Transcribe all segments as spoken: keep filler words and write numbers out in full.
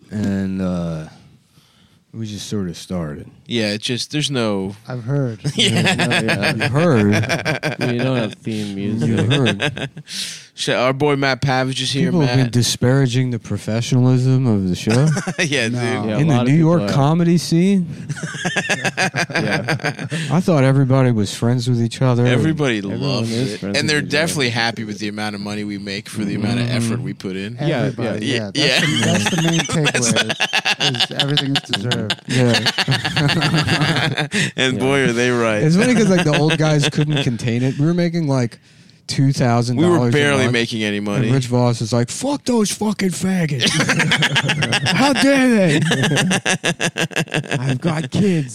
and uh, we just sort of started. Yeah, it just there's no. I've heard. Yeah, No, yeah. You heard. We don't have theme music. You heard. Shit, our boy Matt Pavage is here. People have been Matt. disparaging the professionalism of the show yeah, No. dude. Yeah, a in lot the of New people York are. comedy scene. Yeah. I thought everybody was friends with each other. Everybody Everyone loves is it, friends and with they're each definitely other. happy with the amount of money we make for the amount of effort we put in. Yeah, Everybody, yeah. yeah. Yeah. That's, The, that's the main takeaway. is, is everything is deserved. Yeah. and Yeah. boy, are they right. It's funny because like the old guys couldn't contain it. We were making like two thousand. we were barely making any money. And Rich Voss is like, "Fuck those fucking faggots! How dare they? I've got kids."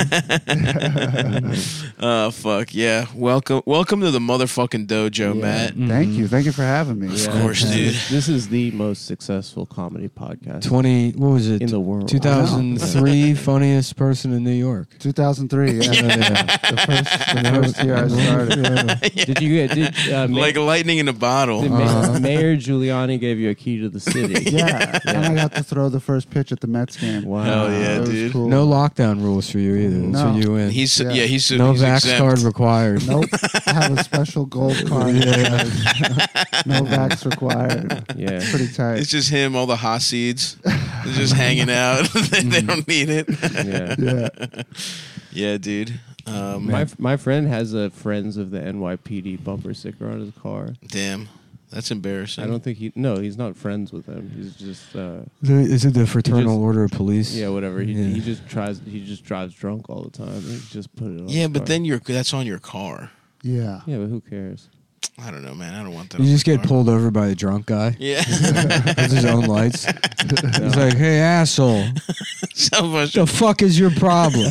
Oh fuck yeah! Welcome, welcome to the motherfucking dojo, Yeah. Matt. Thank you. Thank you for having me. Of course, dude. This is the most successful comedy podcast Twenty. What was it? in the world. Two thousand three funniest person in New York. two thousand three. Yeah. The first, the first year I started. Did you get? Did uh, Ma- Like lightning in a bottle. did Ma- Uh-huh. Mayor Giuliani gave you a key to the city? Yeah. And I got to throw the first pitch at the Mets game. Wow. Hell yeah, It was dude. cool. No lockdown rules for you either. That's No. what you win. He's yeah, Yeah. he's no he's vax exempt. card required. Nope. I have a special gold card. Yeah. No vax required. Yeah. Pretty tight. It's just him, all the Hasids. They're just hanging out. they, they don't need it. Yeah. Yeah. Yeah, dude. Um, My my friend has a Friends of the N Y P D bumper sticker on his car. damn, that's embarrassing. I don't think he. No, he's not friends with them. He's just. Uh, The- Is it the Fraternal just- Order of Police? yeah, whatever. He Yeah. he just tries. He just drives drunk all the time. He just put it on. Yeah, his but car. then you're that's on your car. Yeah. Yeah, but who cares? I don't know, man. I don't want that. You on just my get car. pulled over by a drunk guy Yeah, with his own lights. He's like, "Hey, asshole, so much. the fuck is your problem?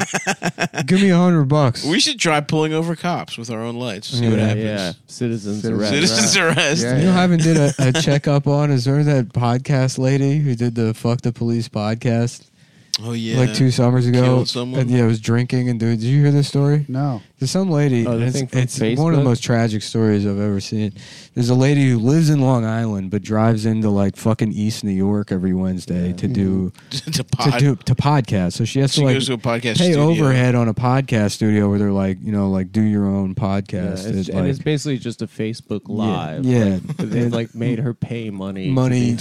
Give me a hundred bucks." We should try pulling over cops with our own lights. See what Yeah, happens. Yeah, citizens Citizens arrest. Citizens arrest. Yeah. You know, I haven't did a, a checkup on. Is there that podcast lady who did the "Fuck the Police" podcast Oh yeah. like two summers ago? Killed someone? And, yeah, was drinking and doing. Did you hear this story? No. There's some lady. Oh, the it's thing from it's one of the Facebook? most tragic stories I've ever seen. There's a lady who lives in Long Island but drives into like fucking East New York every Wednesday Yeah. to do to pod. to do to podcast. So she has she to like goes to a podcast pay studio. overhead on a podcast studio where they're like, you know, like do your own Yeah, podcast. it's, It's and like- it's basically just a Facebook Live. Yeah, Like, but they like made her pay money. to money,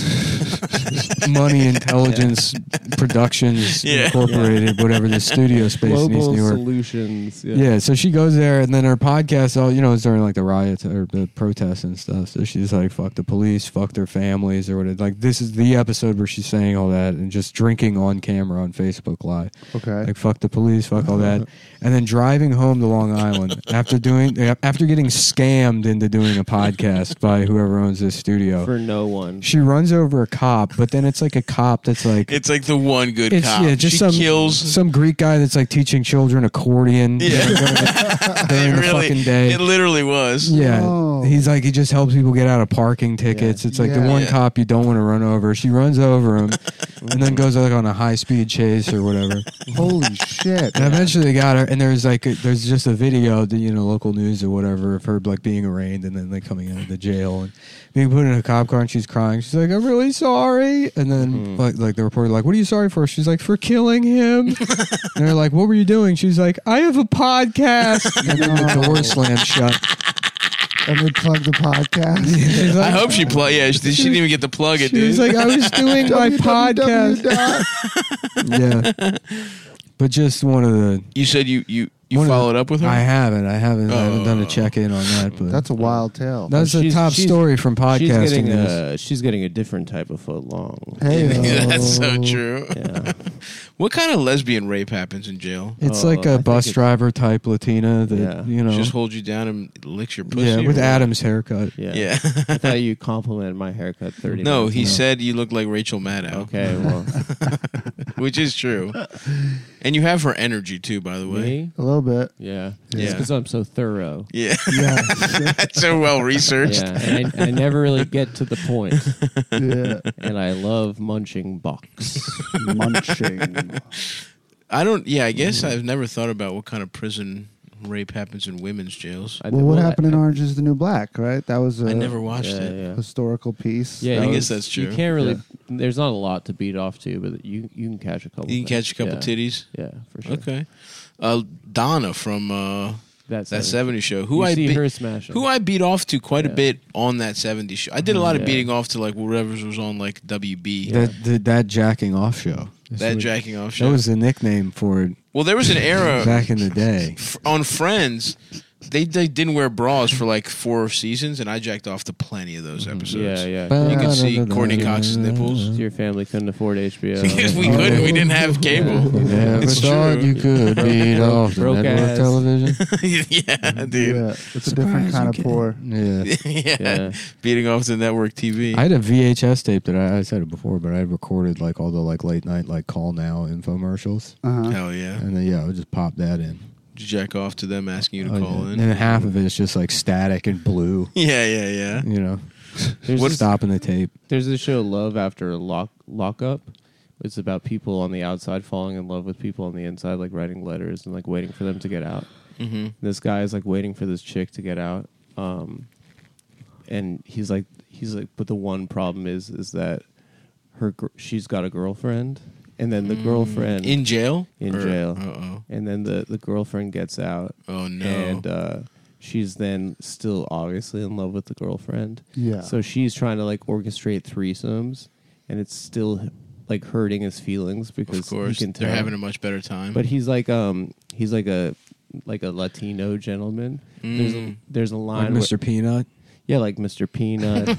be- money intelligence productions Yeah. incorporated, whatever the studio space in East Global New York. Solutions. Yeah. Yeah, so she goes there, and then her podcast, all you know, is during like the riots or the protests and stuff. So she's like, "Fuck the police, fuck their families," or whatever. Like this is the episode where she's saying all that and just drinking on camera on Facebook Live. Okay. Like fuck the police, fuck all that, and then driving home to Long Island after doing after getting scammed into doing a podcast by whoever owns this studio. For no one. She runs over a cop, but then it's like a cop that's like It's like the one good it's cop. yeah, just she some kills. some Greek guy that's like teaching children accordion. Yeah. during it the really, fucking day. It literally was. Yeah, Oh. he's like he just helps people get out of parking tickets. It's like the Yeah. one Yeah. cop you don't want to run over. She runs over him, and then goes like on a high speed chase or whatever. Holy shit. And eventually they got her, and there's like a, there's just a video, the you know local news or whatever of her like being arraigned and then like coming out of the jail and being put in a cop car, and she's crying. She's like, "I'm really sorry," and then Mhm. like like the reporter like, "What are you sorry for?" She's like, "For killing him." And they're like, "What were you doing?" She's like, "I have a podcast," and then the door slammed shut. And they plug the podcast. She's like, I hope she plug. Yeah, she, she didn't even get to plug it, She dude. was like, I was doing my W W podcast. dot- Yeah, but just one of the. you said you you you One of followed up with her. I haven't. I haven't. I haven't done a Oh. check in on that. But That's a wild tale. that's a She's- top she's- story from podcasting. She's getting news. a she's getting a different type of foot long. Hey, Yeah, that's so true. Yeah. What kind of lesbian rape happens in jail? It's Oh, like I a think bus it's- driver type Latina that Yeah. you know. She just holds you down and licks your pussy. yeah, or with what? Adam's haircut. Yeah. Yeah. I thought you complimented my haircut thirty No, minutes he ago. said you look like Rachel Maddow. Okay, well, Which is true. And you have her energy too, by the way. me? A little bit. Yeah. Yeah. Because I'm so thorough. Yeah. Yeah. So well researched. Yeah, and I, I never really get to the point. Yeah. And I love munching box. Munching. I don't. Yeah, I guess I've never thought about what kind of prison rape happens in women's jails. I Well, think- what well, happened I, in Orange is the New Black, right? That was a I never watched yeah, it. yeah. historical piece. Yeah, That I you- guess that's You true. can't really. Yeah. There's not a lot to beat off to, but you you can catch a couple. You can things. catch a couple yeah. titties. Yeah, for sure. Okay. Uh, Donna from uh, That's that seventies. seventies show, who you I see be- her smashing. who I beat off to quite a Yeah. bit on that seventies show. I did a lot of Yeah. beating off to like whatever was on like W B. Yeah. That the, that jacking off show. That jacking off show. That was the nickname for it well, there was an era back in the day. f- on Friends. They, they didn't wear bras for like four seasons, and I jacked off to plenty of those episodes. Yeah, yeah. You can see Courtney Cox's nipples. So your family couldn't afford H B O. Because we couldn't, we didn't have cable. Never It's thought true. you could beat off the Broke network ass. television. yeah, dude. Yeah, it's a different kind of poor. Yeah. yeah. Yeah. beating off the network T V. I had a V H S tape that I, I said it before, but I had recorded like all the like late night like call now infomercials, Uh-huh. Hell yeah. and then yeah, I would just pop that in. Did you jack off to them asking you to Oh, call yeah. in? And then half of it is just like static and blue. Yeah, yeah, yeah. You know, There's what's this, stopping the tape? there's this show, Love After Lock Lockup. It's about people on the outside falling in love with people on the inside, like writing letters and like waiting for them to get out. Mm-hmm. This guy is like waiting for this chick to get out, um, and he's like, he's like, but the one problem is, is that her gr- she's got a girlfriend, and then the girlfriend In jail? in Or- jail, Uh-oh. and then the the girlfriend gets out, Oh, no. and uh, she's then still obviously in love with the girlfriend. Yeah. So she's trying to like orchestrate threesomes, and it's still like hurting his feelings because of course. he can They're tell. having a much better time. But he's like um he's like a like a Latino gentleman. There's a, Mm. there's a Like line, where- Mister Peanut. yeah, like Mister Peanut.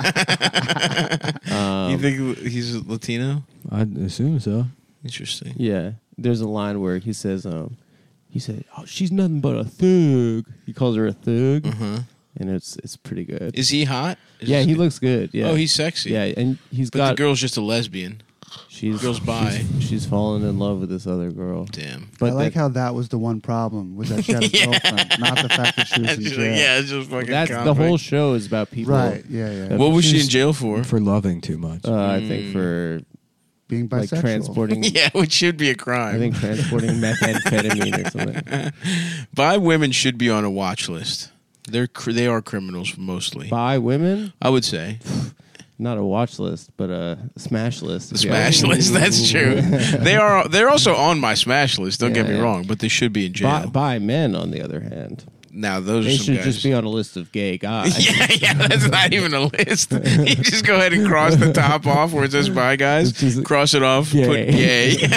um, you think he's Latino? I'd assume so. Interesting. Yeah, there's a line where he says um he said, "Oh, she's nothing but a thug." He calls her a thug, Uh-huh. and it's it's pretty good. Is he hot? Is yeah, this- he looks good. Yeah. Oh, he's sexy. yeah, and he's But got the girl's just a lesbian. she's girl's bi. She's, she's fallen in love with this other girl. Damn. But I like that- how that was the one problem, was that she had a Yeah. girlfriend, not the fact that she was in It's just- jail. yeah, it's just fucking that's the comic. whole show is about people. Right, yeah, yeah. What was she in She's- jail for? For loving too much. Uh, I think Mm. for Being like bisexual. transporting. yeah, which should be a crime. I think transporting methamphetamine or something. Bi women should be on a watch list. They're cr- they are criminals mostly. By women, I would say not a watch list, but a smash list. the if you smash ask me. list. That's true. They are. They're also on my smash list. Don't get Yeah, me yeah. wrong, but they should be in jail. By, by men, on the other hand, now those they are some should guys. just be on a list of gay guys. yeah, yeah, that's not even a list. You just go ahead and cross the top off where it says "bye, guys." It's just- Cross it off. Put Gay. gay.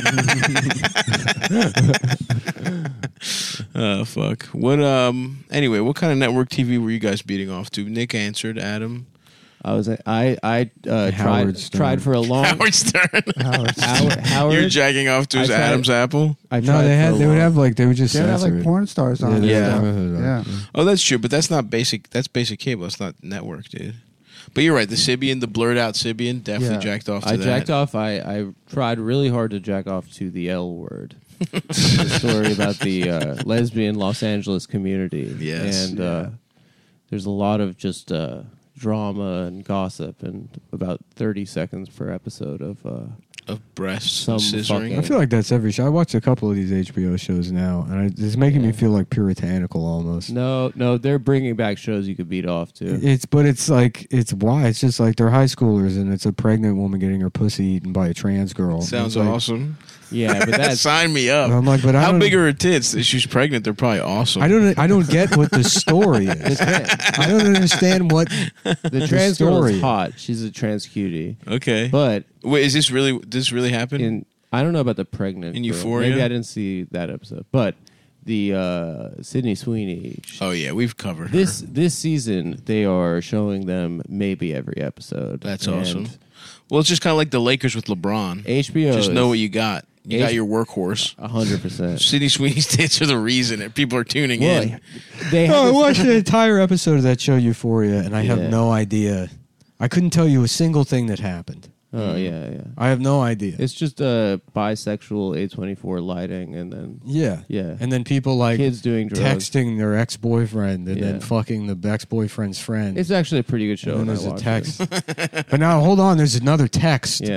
Oh fuck! What um? Anyway, what kind of network T V were you guys beating off to? Nick answered. Adam. I was I I uh, Howard tried Stern. tried for a long Howard Stern. Howard. Howard, Howard You're jacking off to I his tried- Adam's apple. I No, tried they for had. a They would long- have like they would just They would have censor like it. porn stars on Yeah, it. Yeah. and stuff. Yeah. Oh, that's true, but that's not basic. That's basic cable. It's not network, dude. But you're right. The Sibian, the blurred out Sibian, definitely Yeah. jacked off to I that. jacked off. I, I tried really hard to jack off to the L word. The story about the uh, lesbian Los Angeles community. Yes. And uh, there's a lot of just uh, drama and gossip, and about thirty seconds per episode of. Uh, Of breasts, Some and scissoring. fucking- I feel like that's every show. I watch a couple of these H B O shows now, and I, it's making me Yeah. feel like puritanical almost. no, no, they're bringing back shows you could beat off to. It's but it's like it's why it's just like they're high schoolers, and it's a pregnant woman getting her pussy eaten by a trans girl. Sounds It's like- awesome. Yeah, but that's Sign me up. I'm like, but I How don't, big are her tits? If she's pregnant, they're probably awesome. I don't. I don't get what the story is. I don't understand what the trans girl story. is hot. She's a trans cutie, Okay. but Wait, is this really? Did this really happen? in I don't know about the pregnant In girl. Euphoria? Maybe I didn't see that episode, but the uh, Sydney Sweeney. sh- oh yeah, we've covered This her. this season they are showing them maybe every episode. That's And awesome. Well, it's just kind of like the Lakers with LeBron. H B O Just know what you got. You got H- your workhorse. a hundred percent. Sydney Sweeney's tits are the reason that people are tuning in. Well, they No, I have watched the entire episode of that show Euphoria, and I have Yeah. no idea. I couldn't tell you a single thing that happened. Oh yeah, yeah. I have no idea. It's just a bisexual A twenty-four lighting, and then yeah, yeah, and then people like kids doing drugs. texting their ex boyfriend, and Yeah. then fucking the ex boyfriend's friend. It's actually a pretty good show. and then and I there's a watched text. But now hold on, there's another text. it. Yeah,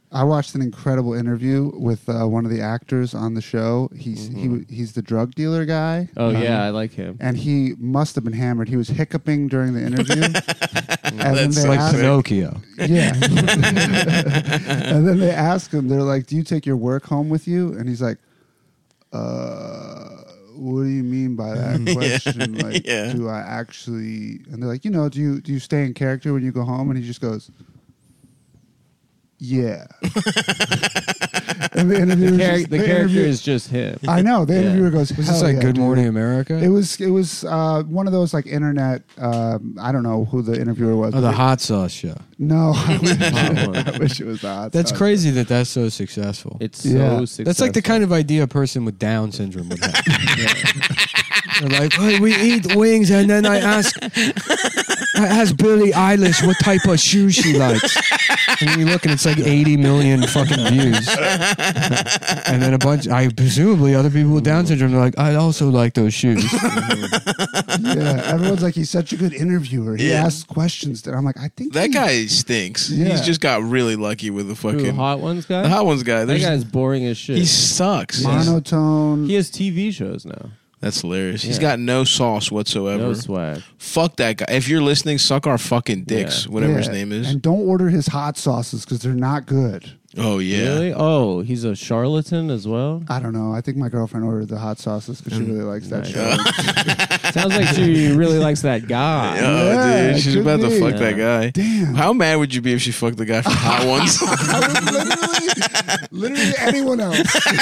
I watched an incredible interview with uh, one of the actors on the show. He's Mhm. he he's the drug dealer guy. Oh Um, yeah, I like him. and he must have been hammered. He was hiccuping during the interview. and then That's they Like asked, Pinocchio. yeah. And then they ask him, they're like, "Do you take your work home with you?" And he's like, "Uh, what do you mean by that question? Like, yeah. do I actually?" And they're like, "You know, do you do you stay in character when you go home?" And he just goes, "Yeah." And the interviewer, The, char- just- the the character interview- is just him. I know. The Yeah. interviewer goes, Was "Hell this like yeah, Good dude." Morning America? It was it was uh, one of those like internet. Um, I don't know who the interviewer was. Oh, the but- hot sauce show. No, I wish, Hot one. I wish it was the hot That's sauce. crazy that that's so successful. It's Yeah. so That's successful. That's like the kind of idea a person with Down syndrome would have. They're like, hey, we eat wings, and then I ask, I ask Billie Eilish what type of shoes she likes. And you look, and it's like eighty million fucking views. And then a bunch, I presumably other people with Down syndrome are like, I also like those shoes. Yeah, everyone's like, he's such a good interviewer. He Yeah. asks questions that I'm like, I think That he- guy stinks. Yeah. He's just got really lucky with the Who, fucking Hot Ones guy. the hot ones guy. That There's, guy's boring as shit. he sucks. monotone. he has T V shows now. That's hilarious. He's Yeah. got no sauce whatsoever. No swag. Fuck that guy. If you're listening, suck our fucking dicks. Yeah. Whatever his Yeah. name is. And don't order his hot sauces because they're not good. Oh yeah. Really? Oh, he's a charlatan as well. I don't know. I think my girlfriend ordered the hot sauces because she Mm. really likes that Nice. show. Sounds like she really likks that guy. Oh, Yeah, dude, she's could about to be. fuck that guy. Damn. How mad would you be if she fucked the guy from Hot Ones? I would literally, literally anyone else.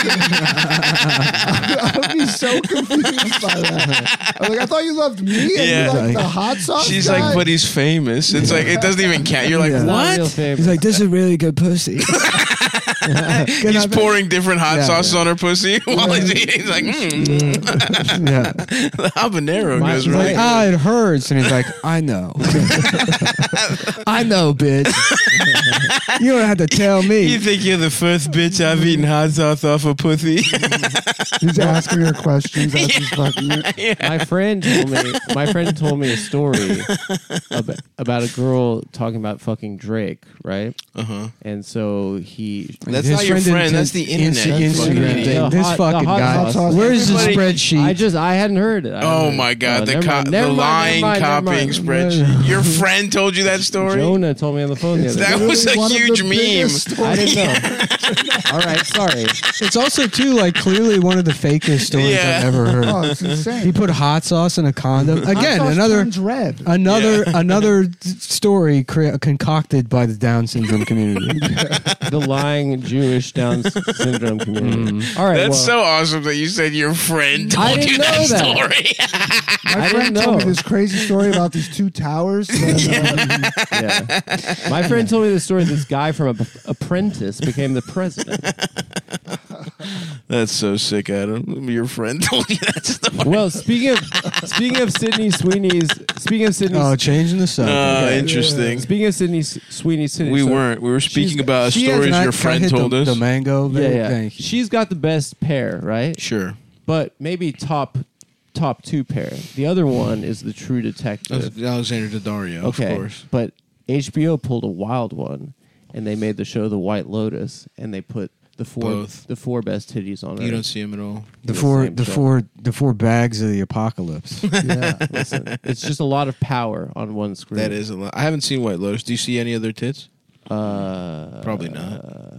I would be so confused by that. I'm like, I thought you loved me and Yeah. you like Like- the hot sauce She's guy? like, but he's famous. It's like it doesn't even count. You're like, Yeah. Not real what? favorite. He's like, this is really good pussy. He's pouring different hot Yeah. sauces on her pussy while he's eating. He's like, mm. Yeah. The habanero My- goes He's really. like, ah, it hurts. And he's like, I know. I know, bitch. You don't have to tell You me. think you're the first bitch I've eaten hot sauce off a pussy? He's asking her questions as he's fucking her. My friend told me. My friend told me a story about, about a girl talking about fucking Drake, right? Uh huh. And so he. That's His not your didn't friend. take That's the internet. Insta- you Instagram fucking thing. idiot. The This hot- fucking the hot guy. sauce. Where's the Everybody- spreadsheet? I just I hadn't heard it. I Oh hadn't my heard- god, uh, the never co- mind, the never mind, lying never mind, never copying mind. spreadsheet. Your friend told you that story? Jonah told me on the phone the other That day. was a One of the huge meme. biggest I stories. didn't know. All right, sorry. It's also too like clearly one of the fakest stories Yeah. I've ever heard. Oh, it's insane. He put hot sauce in a condom. Hot Again, sauce another turns red. another another story crea- concocted by the Down syndrome community. The lying Jewish Down syndrome community. All right, That's well, so awesome that you said your friend I told didn't you know that, that. story. My I friend didn't told me know. this crazy story about these two towers. that, um, yeah. My friend told me the story. This guy from a, Apprentice became the president. That's so sick, Adam. Your friend told you that story. Well, speaking of speaking of Sydney Sweeney's, speaking of Sydney, Oh, changing the subject. Uh, interesting. speaking of Sydney Sweeney's, Sydney, We so- weren't. We were speaking she's- about she has stories Can I- your can I friend hit told the, us. The mango. Yeah, there? yeah. Thank you. She's got the best pair, right? Sure. But maybe top top two pair. The other one is the True Detective. Alexander Daddario, Okay, of course. but H B O pulled a wild one, and they made the show The White Lotus, and they put the four Both. the four best titties on You it. don't see him at all. The the four, same the show. four, the four bags of the apocalypse. Yeah, listen, it's just a lot of power on one screen. That is a lot. I haven't seen White Lotus. Do you see any other tits? uh, Probably not. uh,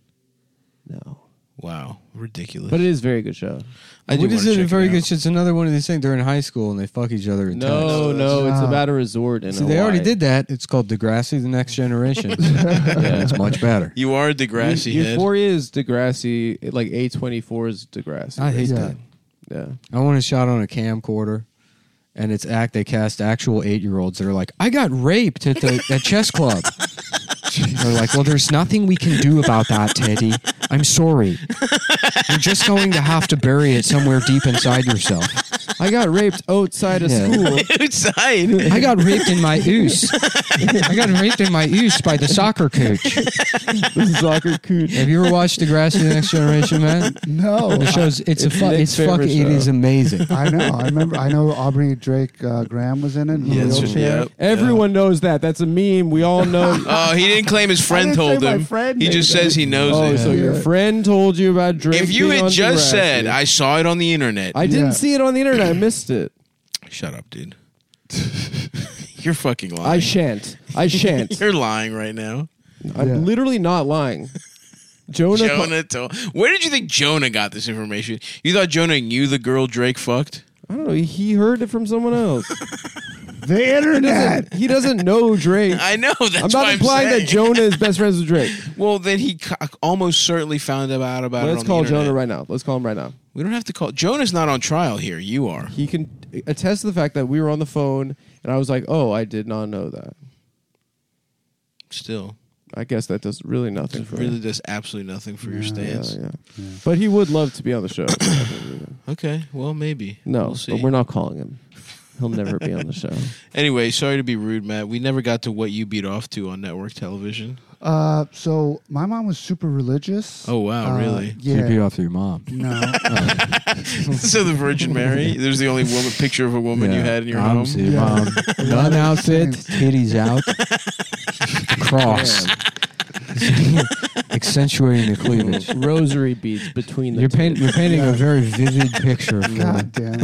no, Wow. Ridiculous. but it is a very good show. I do What is wanna it? A check very out. good. It's another one of these things. They're in high school and they fuck each other in No, text. no, it's Ah. about a resort in See, they already Hawaii. did that. It's called Degrassi: The Next Generation. Yeah. It's much better. You are a Degrassi Eu- head. Euphoria is Degrassi, like A twenty-four is Degrassi. I hate Yeah. that. Yeah. I want a shot on a camcorder, and it's act. They cast actual eight-year-olds that are like, "I got raped at the at chess club." They're like, "Well, there's nothing we can do about that, Teddy. I'm sorry. You're just going to have to bury it somewhere deep inside yourself. I got raped outside of Yeah. school. Outside. I got raped in my oos. I got raped in my oos by the soccer coach. The soccer coot. Have you ever watched Degrassi: The Next Generation, man? No. The show's it's, It's a fu- Nick's it's favorite fucking it show. is amazing. I know. I remember. I know Aubrey Drake uh, Graham was in it. In Yeah, the that's right, wheelchair. yep. Everyone knows that. That's a meme. We all know. Oh, he didn't claim his friend didn't told say my him. friend He made just that. says he knows Oh, it. so your Yeah. friend told you about Drake? If you being had on just Degrassi. said, I saw it on the internet. I didn't Yeah. see it on the internet. I missed it. Shut up, dude. You're fucking lying. I shan't. I shan't. You're lying right now. I'm Yeah. literally not lying. Jonah. Jonah told. Where did you think Jonah got this information? You thought Jonah knew the girl Drake fucked? I don't know. He heard it from someone else. The He internet. doesn't, he doesn't know Drake. I know. That's I'm why not I'm implying saying. that Jonah is best friends with Drake. Well, then he co- almost certainly found out about it Let's on call the internet. Jonah right now. Let's call him right now. We don't have to call. Jonah's not on trial here. You are. He can attest to the fact that we were on the phone and I was like, "Oh, I did not know that." Still. I guess that does really nothing It for really me. does absolutely nothing for your Yeah, stance. Yeah, yeah. But he would love to be on the show. Okay, well, maybe. No, We'll see. but we're not calling him. He'll never be on the show. Anyway, sorry to be rude, Matt. We never got to what you beat off to on network television. Uh, so my mom was super religious. Oh, wow, Uh, really? You beat Yeah. off to your mom. No. So the Virgin Mary, there's the only woman picture of a woman you had in your mom, home. See your Yeah. mom. Nun outfit, titties out, cross, accentuating the cleavage. Rosary beads between the You're, two. paint, you're painting a very vivid picture. Of God damn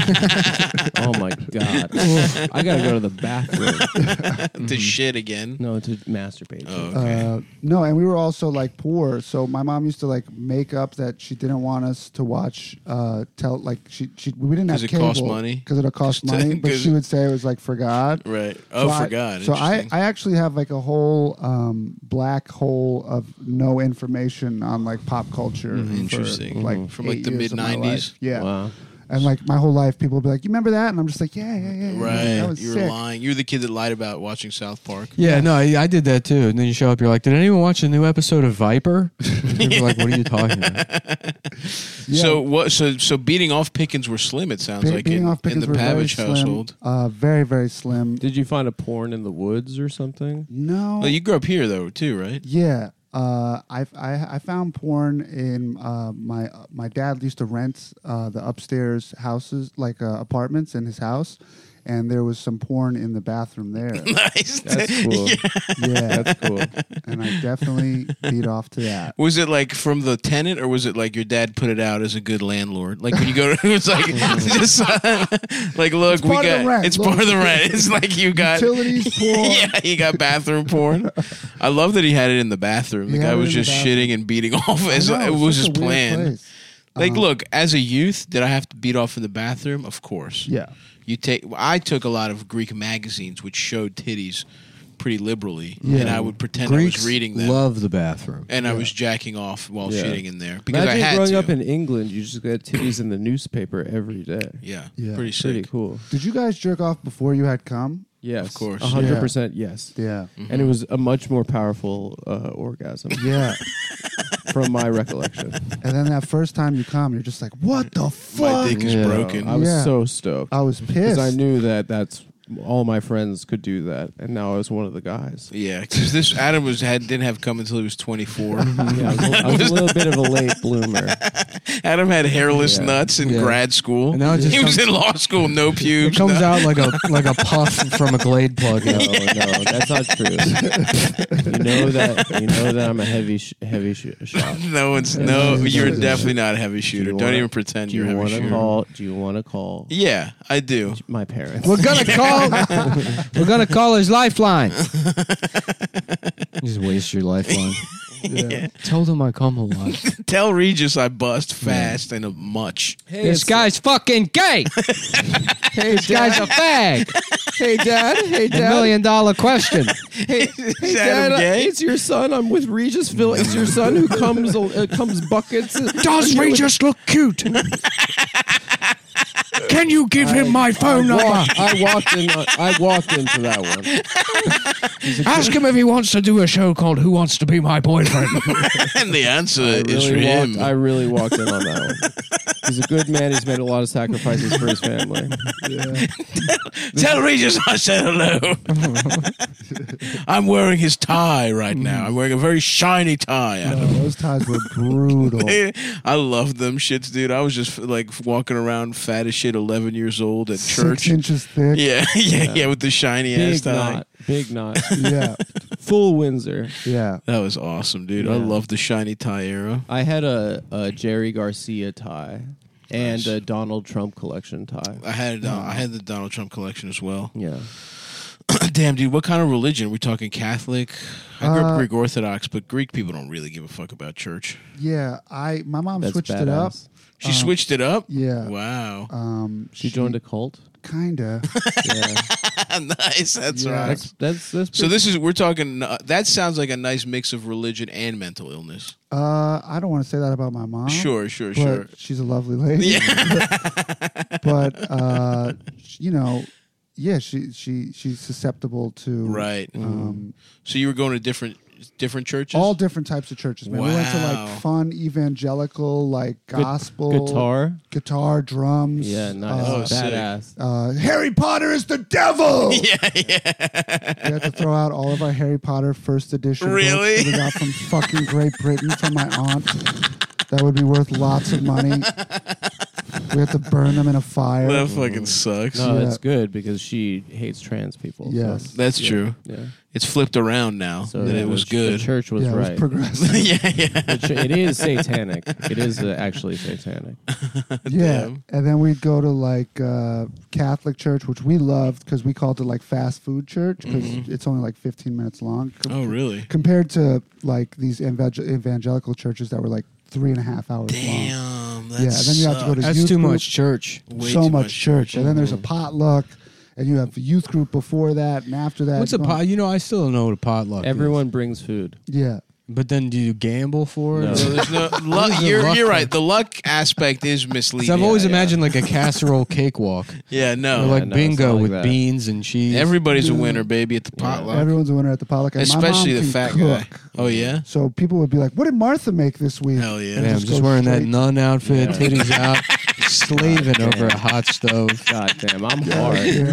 it. Oh my god! I gotta go to the bathroom. To shit again. No, to masturbate. Oh, okay. Uh, no, and we were also like poor, so my mom used to like make up that she didn't want us to watch. Uh, tell like she she we didn't have 'Cause it cable cost money? because it cost Just to- money, but 'cause- she would say it was like for God. Right. Oh, So for I- God. So I, Interesting. I actually have like a whole um, black hole of no information on like pop culture. Mhm. for, Interesting. Like Mhm. From, like, eight the years of my mid-nineties? life. Yeah. Wow. And like my whole life, people will be like, "You remember that?" And I'm just like, "Yeah, yeah, yeah." yeah. Right. That was You were sick. lying. You were the kid that lied about watching South Park. Yeah, no, I, I did that too. And then you show up, you're like, did anyone watch a new episode of Viper? And people are like, what are you talking about? Yeah. So what? So so beating off pickings were slim. It sounds Be- like beating in, off in pickings the were very Pavich slim, household. uh, very very slim. Did you find a porn in the woods or something? No, Well, you grew up here though too, right? yeah. Uh, I, I I found porn in uh, my my dad used to rent uh, the upstairs houses like uh, apartments in his house, and there was some porn in the bathroom there. Nice. That's cool. Yeah, That's cool. and I definitely beat off to that. Was it like from the tenant, or was it like your dad put it out as a good landlord? Like when you go to, it's like just uh, like look, we part of the got rent. it's Look. part of the rent. It's like you got Utilities porn. yeah, you got bathroom porn. I love that he had it in the bathroom. The He guy had it was in the just bathroom. shitting and beating off I as know, it it's was such his a weird plan. place. Like, Uh-huh. look, as a youth, did I have to beat off in the bathroom? Of course. Yeah. You take. I took a lot of Greek magazines which showed titties pretty liberally, Yeah. and I would pretend I Greeks was reading them, love the bathroom. and I Yeah. was jacking off while Yeah. shitting in there because Imagine I had growing to. up in England, you just get titties in the newspaper every day. yeah, Yeah. pretty sick. Pretty cool. Did you guys jerk off before you had cum? Yes, Of course. a hundred percent. Yes, Yeah. and it was a much more powerful uh, orgasm Yeah. from my recollection. And then that first time you come, you're just like, "What the My fuck?" dick is Yeah. broken. I was Yeah. so stoked I was because pissed. I knew that that's all my friends could do that, and now I was one of the guys. Yeah, because this Adam was had didn't have cum until he was twenty-four. Yeah, I was, a- I was a little bit of a late bloomer. Adam had hairless Yeah. nuts in Yeah. grad school. And now it just he was comes- in law school, no It pubes. comes no- out like a like a puff from a Glade plug. No, no, that's not true. You know that you know that I'm a heavy sh- heavy sh- shot. No one's no. Yeah. You're Yeah. definitely not a heavy Do shooter. you Don't wanna- even pretend Do you're you a heavy want to shooter. call? Do you want to call Yeah, I do. my parents? We're gonna call. We're gonna call his lifeline. Just waste your lifeline. Yeah. Tell them I come a lot. Tell Regis I bust fast and a much. Hey, This it's- guy's fucking gay. Hey, This guy's a fag. Hey, Dad. Hey, A Dad. million dollar question. Hey, Is hey, Adam Dad. uh, gay? It's your son. I'm with Regis Phil. It's your son who comes uh, comes buckets. Does Regis look cute? Can you give him my phone I number? walked, I walked in. I walked into that one. Ask him if he wants to do a show called Who Wants to Be My Boyfriend. And the answer I is for really him. walked. I really walked in on that one. He's a good man. He's made a lot of sacrifices for his family. Yeah. Tell Regis I said hello. I'm wearing his tie right now. I'm wearing a very shiny tie. No, Adam. those ties were brutal. I love them shits, dude. I was just like walking around fat as shit, eleven years old at Six church. inches thick. Yeah, yeah, yeah, with the shiny ass Big tie. knot. Big knot. Yeah. Full Windsor. Yeah. That was awesome, dude. I Yeah. love the shiny tie era. I had a, a Jerry Garcia tie and Nice. a Donald Trump collection tie. I had uh, I had the Donald Trump collection as well. Yeah. Damn, dude, what kind of religion? Are we talking Catholic? I grew up Uh, Greek Orthodox, but Greek people don't really give a fuck about church. Yeah. I my mom That's switched badass. it up. She Um, switched it up? Yeah. Wow. Um, She joined a cult. kinda. Yeah. Nice. That's Yeah. right. That's that's that's. So this is we're talking. Uh, that sounds like a nice mix of religion and mental illness. Uh, I don't want to say that about my mom. Sure, sure, but sure. she's a lovely lady. Yeah. But uh, you know, yeah, she she she's susceptible to Right. Um, So you were going to different different churches. all different types of churches. Man, we went to Wow. like fun evangelical, like Good- gospel guitar. guitar, drums. Yeah, nice. Oh, Uh, sick. Badass. uh, Harry Potter is the devil. Yeah, yeah. We had to throw out all of our Harry Potter first edition books Really? that we got from fucking Great Britain from my aunt. That would be worth lots of money. We had to burn them in a fire. That fucking sucks. No, Yeah. that's good because she hates trans people. so- Yes. That's yeah, true. Yeah. It's flipped around now. So that yeah, it was the, ch- good. The church was yeah, it was right. progressive. yeah, yeah. The ch- it is satanic. It is uh, actually satanic. Yeah, Damn. and then we'd go to like uh, Catholic church, which we loved because we called it like fast food church because Mhm. it's only like fifteen minutes long. Com- Oh, really? Compared to like these evangel- evangelical churches that were like three and a half hours long. Damn. That Yeah, and then you have to go to That's youth too group. much church. Way so too much, church, and then there's a Mhm. potluck, and you have youth group before that, and after that. What's a going- pot? You know, I still don't know what a potluck is. Everyone brings food. Yeah, But then do you gamble for it? No. So there's no luck. Where's the You're luck you're from? right. The luck aspect is 'Cause misleading. I've always Yeah, yeah. imagined like a casserole cakewalk. yeah, Or no. like no, it's bingo not like with that. beans and cheese. Everybody's a Yeah. winner, baby, at the Yeah. potluck. everyone's a winner at the potluck, and Especially my the mom fat can guy. cook. Oh yeah. So people would be like, "What did Martha make this week?" Hell yeah. Damn, just just, go wearing that straight- nun outfit, Yeah. titties out, slaving God over a damn. hot stove. God damn, I'm God hard. damn.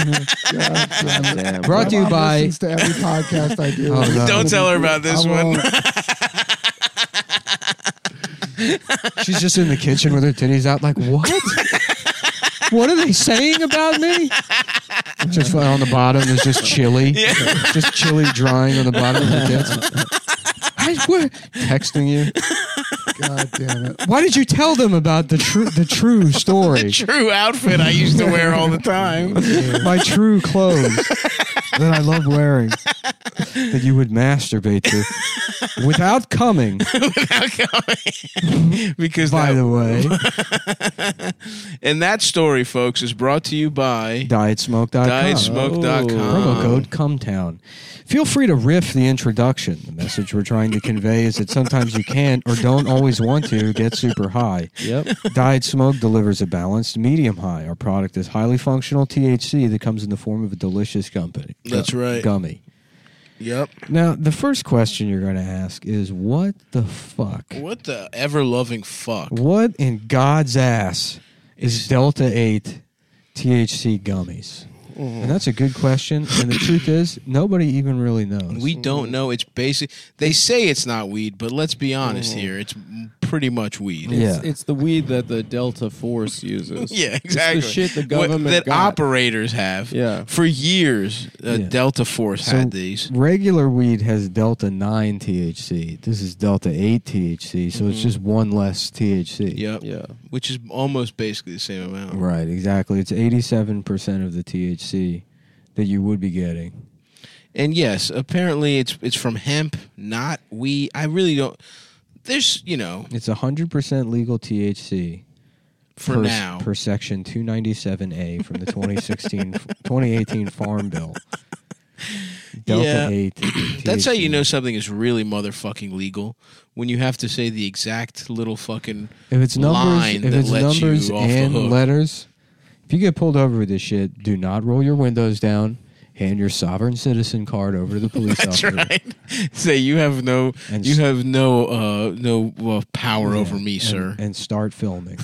God damn it. Damn. Brought My to you mom by- listens to every podcast I do. Oh, no. Don't tell her about this I one. won't. She's just in the kitchen with her titties out, like, what? What are they saying about me? Just on the bottom, there's just chili. Yeah. Just chili drying on the bottom of the tits. I, what? Texting you. God damn it. Why did you tell them about the true the true story? True outfit I used to wear all the time. My true clothes that I love wearing that you would masturbate to without coming, Without going. Because by that, the way. and that story, folks, is brought to you by diet smoke dot com. diet smoke dot com. Promo code CUMTOWN. Feel free to riff the introduction. The message we're trying to convey is that sometimes you can't or don't always want to get super high. Yep. Diet Smoke delivers a balanced medium high. Our product is highly functional T H C that comes in the form of a delicious company. That's right. Gummy. Yep. Now, the first question you're going to ask is, what the fuck? What the ever loving fuck? What in God's ass is Delta eight T H C gummies? And that's a good question. And the truth is, nobody even really knows. We don't know. It's basic. They say it's not weed, but let's be honest here. It's m- pretty much weed. Yeah. It's, it's the weed that the Delta Force uses. Yeah, It's exactly. the shit the What- government that got. operators have. Yeah. For years, uh, Yeah. Delta Force So had these. regular weed has Delta nine T H C. This is Delta eight T H C, so it's just one less T H C. Yep. Yeah. Which is almost basically the same amount. Right, exactly. It's eighty-seven percent of the T H C that you would be getting. And yes, apparently it's it's from hemp, not weed. I really don't. There's, you know, It's one hundred percent legal T H C for per, now. per section two ninety-seven A from the twenty sixteen twenty eighteen Farm Bill. Delta Yeah. eight. That's how T H C. you know something is really motherfucking legal, when you have to say the exact little fucking If it's numbers, line if that it's lets numbers you off the and hook. letters, if you get pulled over with this shit, do not roll your windows down. hand your sovereign citizen card over to the police That's officer. right. Say you have no, And you s- have no, uh, no uh, power Yeah, over me, and- sir. And start filming.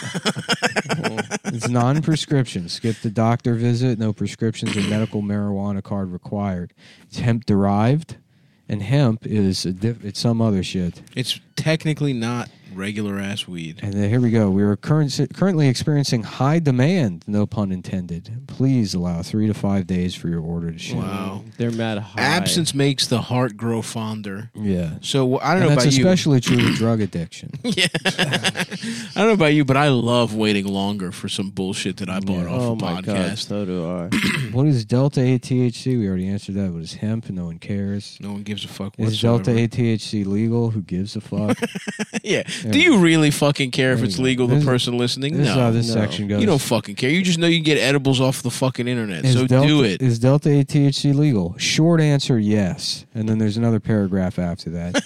It's non-prescription. Skip the doctor visit. No prescriptions and medical marijuana card required. It's hemp derived, and hemp is a diff- it's some other shit. It's technically not regular ass weed. And then here we go. We are current, currently experiencing high demand. No pun intended. Please allow three to five days for your order to ship. Wow. They're mad high. Absence makes the heart grow fonder. Yeah. So I don't And know that's about you. especially true with drug addiction. Yeah. I don't know about you, but I love waiting longer for some bullshit that I bought Yeah. off Oh a my god, podcast. so do I. What is Delta eight T H C? We already answered that. What is hemp? No one cares. No one gives a fuck Is whatsoever. Delta eight T H C legal? Who gives a fuck? yeah. Yeah. Do you really fucking care if There it's you go. legal, the This is- person listening? This is how No. this No. section goes. You don't fucking care. You just know you can get edibles off the fucking internet. Is So Delta, do it. Is Delta eight T H C legal? Short answer, yes. And then there's another paragraph after that.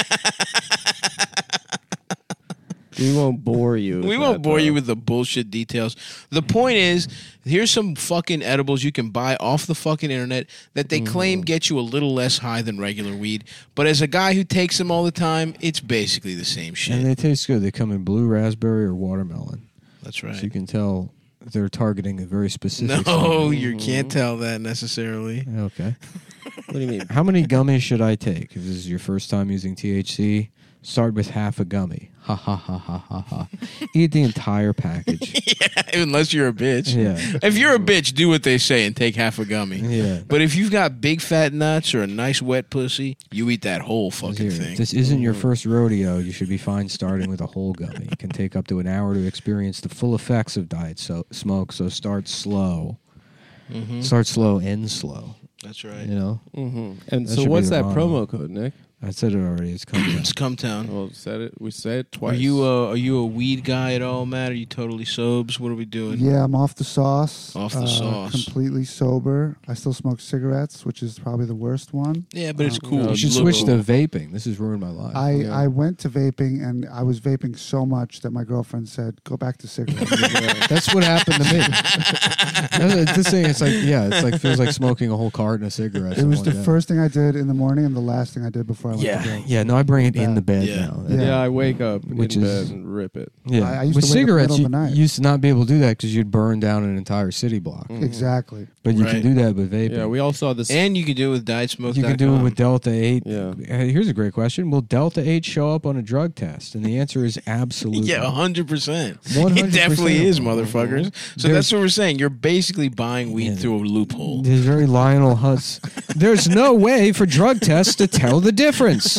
We won't bore you. with We won't that, bore though. you with the bullshit details. The point is, here's some fucking edibles you can buy off the fucking internet that they claim get you a little less high than regular weed. But as a guy who takes them all the time, it's basically the same shit. And they taste good. They come in blue raspberry or watermelon. That's So you right. can tell they're targeting a very specific. No, segment. you can't tell that necessarily. Okay. What do you mean? How many gummies should I take? If this is your first time using T H C, start with half a gummy. Ha ha ha ha ha ha. Eat the entire package. Yeah, unless you're a bitch. Yeah. If you're a bitch, do what they say and take half a gummy. Yeah. But if you've got big fat nuts or a nice wet pussy, you eat that whole fucking Here, thing. if this isn't your first rodeo, you should be fine starting with a whole gummy. It can take up to an hour to experience the full effects of diet so, smoke, so start slow. Mhm. Start slow, end slow. That's right. You know? Mm-hmm. And That so, should be what's the that motto. promo code, Nick? I said it already. It's coming. It's Cumtown. Well, said it. We said it Are twice. you a, are you a weed guy at all, Matt? Are you totally sobes? What are we doing? Yeah, I'm off the sauce. Off the uh, sauce. Completely sober. I still smoke cigarettes, which is probably the worst one. Yeah, but it's Uh, cool. no, You should Look- switch to vaping. This has ruined my life. I, Yeah. I went to vaping, and I was vaping so much that my girlfriend said, go back to cigarettes. That's what happened to me. That's- this thing, it's like, yeah, it's like feels like smoking a whole carton of cigarettes. It was in the one day. first thing I did in the morning and the last thing I did before I went to Yeah, bed. yeah. No, I bring it in the bed Yeah. now. Yeah. Yeah, I wake up Which in is- bed and rip it. Yeah. I- I used With to wake up cigarettes, middle you, of the night. you used to not be able to do that because you'd burn down an entire city block. Mhm. Exactly. But you Right. can do that with vaping. Yeah, we all saw this. And you can do it with diet smoke. you can do it with Delta eight. Yeah. Hey, here's a great question: will Delta eight show up on a drug test? And the answer is absolutely. Yeah, one hundred percent. one hundred It percent. definitely is, motherfuckers. So There's- that's what we're saying. You're basically buying weed Yeah. through a loophole. There's very Lionel Hutz. There's no way for drug tests to tell the difference.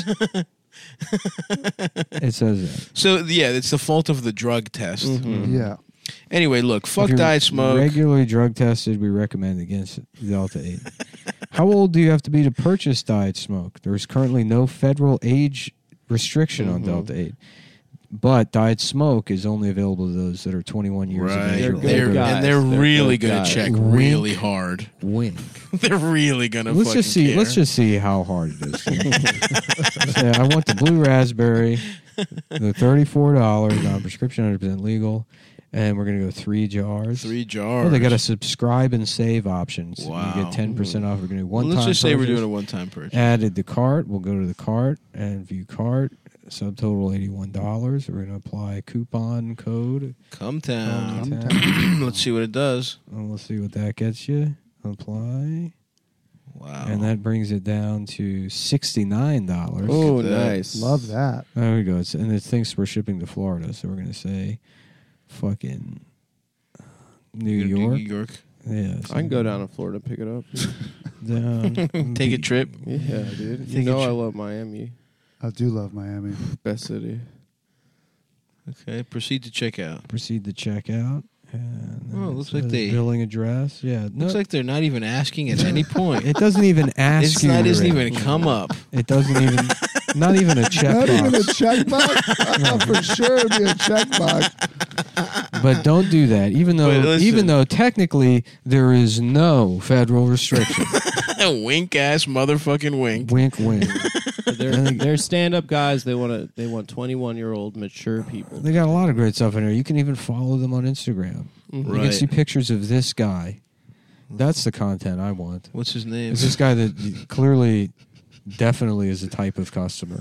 It says that. So, yeah, it's the fault of the drug test. Mm-hmm. Yeah. Anyway, look, fuck If you're diet smoke. Regularly drug tested, we recommend against Delta eight. How old do you have to be to purchase diet smoke? There is currently no federal age restriction on Mhm. Delta eight. But diet smoke is only available to those that are twenty-one years of Right. age They're or good They're, older. guys. and they're, They're really good going guys. to check Wink. really hard. Wink. They're really going to Let's fucking just see. care. Let's just see how hard it is. Yeah, I want the blue raspberry, the thirty-four dollars non-prescription, one hundred percent legal, and we're gonna go three jars. Three jars. Oh, they got a subscribe and save options. Wow. You get ten percent off. We're gonna do Well, one let's time. just say we're purchase. doing a one-time purchase. Added the cart. We'll go to the cart and view cart. Subtotal eighty-one dollars. We're gonna apply a coupon code. Come town. Come Come Let's see what it does. And let's see what that gets you. Apply. Wow. And that brings it down to sixty-nine dollars. Oh, Look at that. nice. Love that. There we go. It's, and it thinks we're shipping to Florida, so we're gonna say, fucking New You're gonna do York. New York. Yeah, so I can go down to Florida and pick it up. down. Take a trip. Yeah, dude. You Take a know I tri- love Miami. I do love Miami. Best city. Okay, proceed to check out. Proceed to check out. And then Oh, it looks like says they- billing address. Yeah, no, Looks like they're not even asking at any point. it doesn't even ask It's you. not to doesn't rate. even come up. It doesn't even. Not even a Not even a checkbox. checkbox? I thought for sure it'd be a checkbox. But don't do that. Even though, Wait, listen. even though technically there is no federal restriction. Wink ass motherfucking wink. Wink, wink. They're, they're stand-up guys. They want to. They want twenty-one-year-old mature people. They got a lot of great stuff in there. You can even follow them on Instagram. Mhm. You Right. can see pictures of this guy That's the content I want. What's his name? It's this guy that clearly, definitely is a type of customer.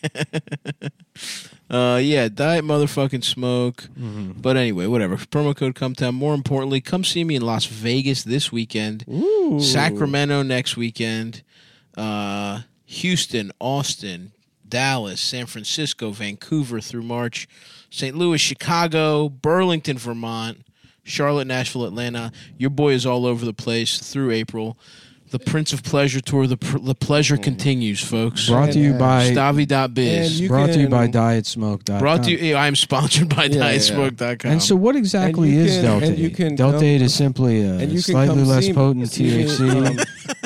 uh, yeah, diet motherfucking smoke. Mm-hmm. But anyway, whatever. Promo code CUMTOWN. More importantly, come see me in Las Vegas this weekend. Ooh. Sacramento next weekend. Uh, Houston, Austin, Dallas, San Francisco, Vancouver through March. Saint Louis, Chicago, Burlington, Vermont, Charlotte, Nashville, Atlanta. Your boy is all over the place through April. The Prince of Pleasure Tour. The, pr- the pleasure continues, folks. Brought to you by Stavi dot biz. And you brought to you can- by diet smoke dot com. Brought to you. I am sponsored by Yeah, yeah, diet yeah. smoke dot com. And so, what exactly And you is can- Delta and you eight? can Delta come- eight is simply a and you can slightly come less see- potent see T me, H C. um,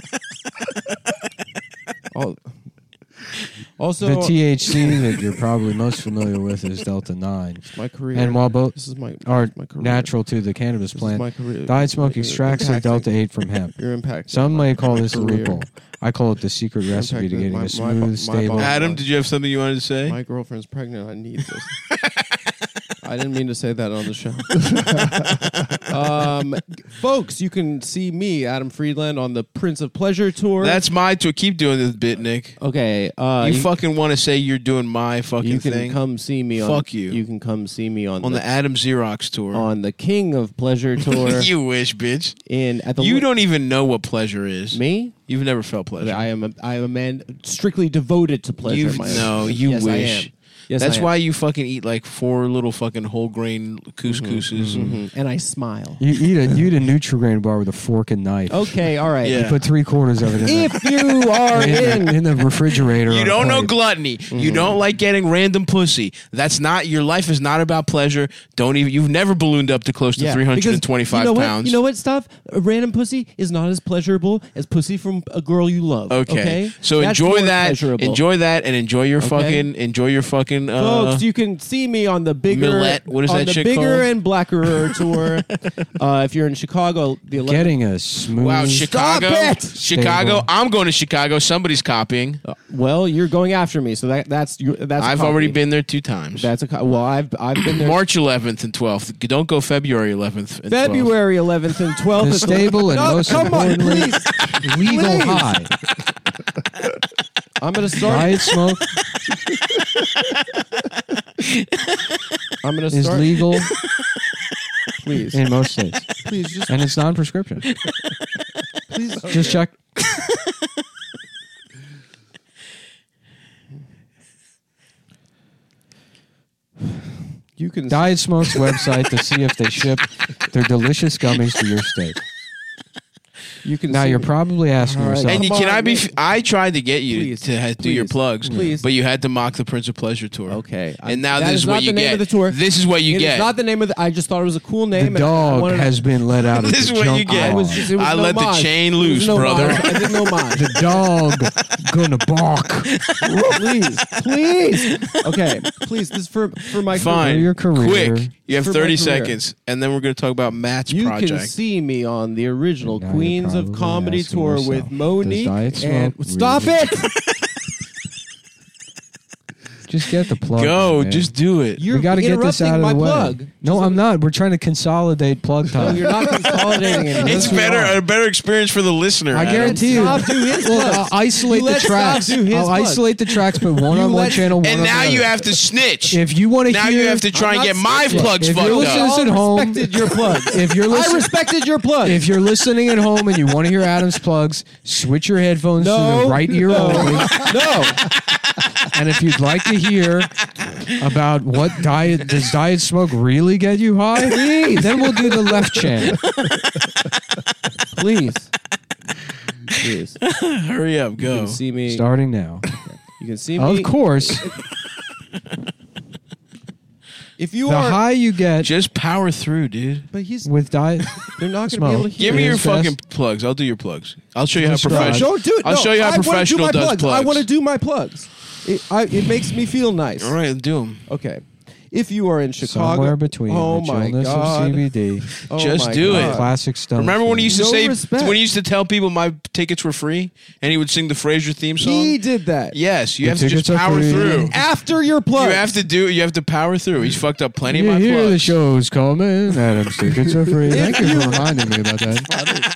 al- also, The T H C that you're probably most familiar with is Delta nine. my career. And while both this is my are my career. natural to the cannabis This is plant, my career. diet smoke You're extracts the impacting- Delta eight from hemp. You're impacting. Some my may call this a career. loophole. I call it the secret You're recipe to impacting getting my- a my- smooth, my stable. body. Adam, did you have something you wanted to say? My girlfriend's pregnant. I need this. I didn't mean to say that on the show. um, folks, you can see me, Adam Friedland, on the Prince of Pleasure tour. That's my tour. Keep doing this bit, Nick. okay. Uh, you, fucking want to say you're doing my fucking you can thing come see me. On, Fuck you. You can come see me on, on the, the Adam Xerox tour. on the King of Pleasure tour. You wish, bitch. in at the You Li- don't even know what pleasure is. me. You've never felt pleasure. I am a I am a man strictly devoted to pleasure. You've- my no, you yes, I wish. am. Yes, That's I am. why you fucking eat like four little fucking whole grain couscouses. and- Mhm. And I smile. You eat a you eat a Nutrigrain bar with a fork and knife. Okay, all right. Yeah. You put three quarters of it in, If you are the, in, in, in the refrigerator. You on a don't know plate. gluttony. You don't like getting random pussy. That's not your life. Is not about pleasure. Don't even. You've never ballooned up to close to Yeah, three hundred and twenty-five because you know pounds. What, you know what stuff? A random pussy is not as pleasurable as pussy from a girl you love. Okay. Okay. So That's enjoy more that. pleasurable. Enjoy that, and enjoy your Okay. fucking. Enjoy your fucking. Uh, Folks, you can see me on the bigger, Millet. What is on that the shit bigger called? and blacker tour. uh, if you're in Chicago, the eleventh. Getting a smooth. wow, Chicago. it! Chicago. Stable. I'm going to Chicago. Somebody's copying. Uh, well, you're going after me, so that that's your, that's. a I've copy. already been there two times. That's a co- well. I've I've been there. March eleventh and twelfth. Don't go February eleventh. And twelfth. February eleventh and twelfth. The stable and No, most come on, importantly, please. legal Please. high. I'm gonna start. Diet smoke I'm gonna is start. legal Please, in most states, please, just and it's non-prescription. please. Just check. You can. Diet Smoke's website to see if they ship their delicious gummies to your state. You can. Now see you're me. probably asking All right. yourself, And you, Come can on, I be? Nick. F- I tried to get you Please, to ha- do your please, plugs, please. but you had to mock the Prince of Pleasure tour. Okay, I- and now that this is is not what you the name get. of the tour. This is what you It get. is not the name of the. I just thought it was a cool the name. and I dog wanted to- has been let out of This the is what you junk get. I was car. just. It was I an let the homage. chain It was loose, an brother. homage. I did an homage. The dog gonna bark. please, please. Okay, please. This is for for my Fine. For your career. Quick. You have For my thirty career. seconds, and then we're going to talk about Matt's You project. can see me on the original Now you're Queens of probably Comedy asking tour yourself, with Monique. does Diet and Smoke stop really- it! Just get the plug. Go, man. just do it. You're we got to get this interrupting out of my the way. plug. No, Just- I'm not. We're trying to consolidate plug No, time. you're not consolidating it. It's Yes, we better, are. a better experience for the listener. I Adam. guarantee you. Stop do his Look, plugs. I'll isolate You the let Stop tracks. do his I'll plugs. isolate the tracks, but one You on one let- channel. One And on now the you other. have to snitch. If you want to now hear, you have to try I'm and not get my snitching. plugs If fucked you're up. listening at home, respected your plugs. if you're I listening, respected your plugs. if you're listening at home and you want to hear Adam's plugs, switch your headphones to no, the right ear no, only. no. And if you'd like to hear about what diet does diet smoke really get you high, then we'll do the left channel. Please, please. Hurry up, You go. can see me. Starting now. You can see me. Of course, If you the are, high you get Just power through, dude. but he's. with diet. They're not going to Smoke. be able to hear. Give me It your is fucking best. plugs. I'll do your plugs. I'll show you how Describe. professional. Don't do it. I'll No, show you how I wanna do professional my does plugs. plugs. I want to do my plugs. It, I, it makes me feel nice. All right, do them. Okay. If you are in Chicago, Somewhere between oh the my chillness God. of C B D. Oh Just my do God. it. Classic stuff. Remember when he used to No say respect. when he used to tell people my tickets were free, and he would sing the Frasier theme song? He did that. Yes, you The have to just tickets are power free. through. After your plug. You have to do. You have to power through. He's fucked up plenty You of my hear the plugs. show's coming. Adam's tickets are free. Thank you for reminding me about that.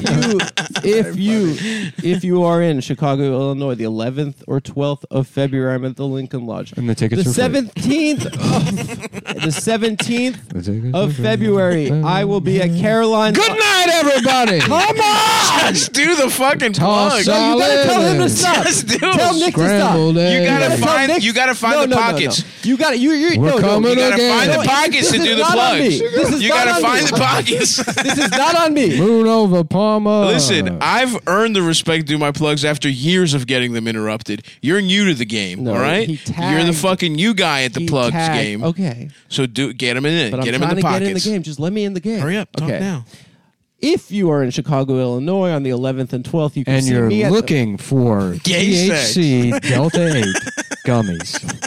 if you if you if you are in Chicago, Illinois, the eleventh or twelfth of February, I'm at the Lincoln Lodge. And the tickets The are free. seventeenth of the seventeenth The tickets are of free. February, I will be at Caroline's. Good night, everybody. Come on! Just do the fucking Toss plug. out. You gotta tell him to Solid. stop. Just do Tell it. Nick Scrambled to stop. You gotta eggs. tell find. Nick- You gotta find No, the no, no, pockets. no. You got to You. You. We're no, no, coming You gotta again. find the No, pockets this to is do the not on me. plugs. This is You not gotta on find me. the pockets. This is not on me. Moon over Palmer. Listen, I've earned the respect to do my plugs after years of getting them interrupted. You're new to the game, No, all right? he You're the tagged- fucking new guy at the He plugs tagged- game. Okay, So do get him in. but Get I'm him trying in the to pockets. get in the game. Just let me in the game. Hurry up. Talk okay. now. If you are in Chicago, Illinois, on the eleventh and twelfth, you can and see you're me at the- looking for Gay T H C Delta eight gummies.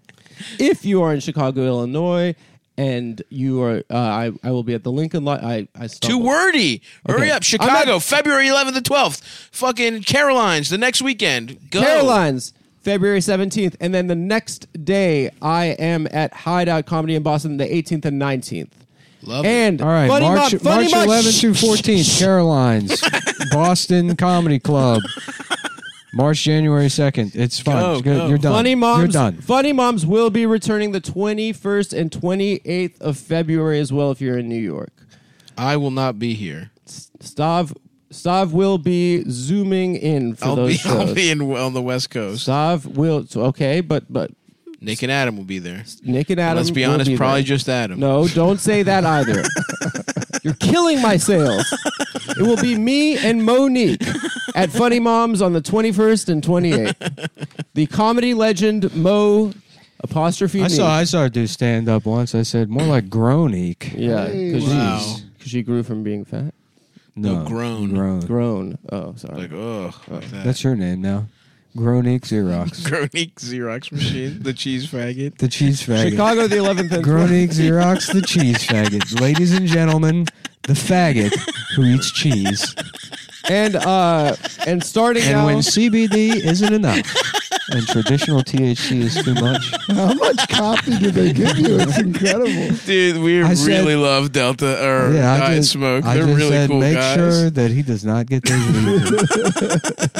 if you are in Chicago, Illinois, and you are, uh, I, I will be at the Lincoln Lot. I, I Too stumbled. wordy. Hurry Okay. up. Chicago, I'm at- February eleventh and twelfth. Fucking Caroline's the next weekend. Go. Caroline's, February seventeenth, and then the next day, I am at Hideout Comedy in Boston, the eighteenth and nineteenth. Love it. And All right, Funny March, Mom- Funny March Mom- eleventh through fourteenth, Caroline's, Boston Comedy Club. March, January second. It's fun. Go, It's good. go. You're done. Funny You're Moms, done. Funny Moms will be returning the twenty-first and twenty-eighth of February as well if you're in New York. I will not be here. Stav, Stav will be zooming in for I'll those be, shows. I'll be in on the West Coast. Stav will, so, okay, but but Nick and Adam will be there. Nick and Adam. Let's be will honest, be probably there. just Adam. No, don't say that either. You're killing my sales. It will be me and Monique at Funny Moms on the twenty-first and twenty-eighth. The comedy legend Mo apostrophe I me. saw I saw her do stand up once. I said more like Groanique. Yeah, Hey. because Wow. she, she grew from being fat. No, No, groan. Groan. Grown. Oh, sorry. Like, ugh. Like that. That's your name now. Groanique Xerox. Gronique Xerox machine, the cheese faggot. The cheese faggot. Chicago, the eleventh and Groanique Xerox, the cheese faggot. Ladies and gentlemen, the faggot who eats cheese. and uh and starting And now. when C B D isn't enough and traditional T H C is too much, How much copy did they give you? It's incredible. Dude, we I really said- love Delta or yeah, I Diet just, Smoke. I They're just really said cool make guys. sure that he does not get those lesions.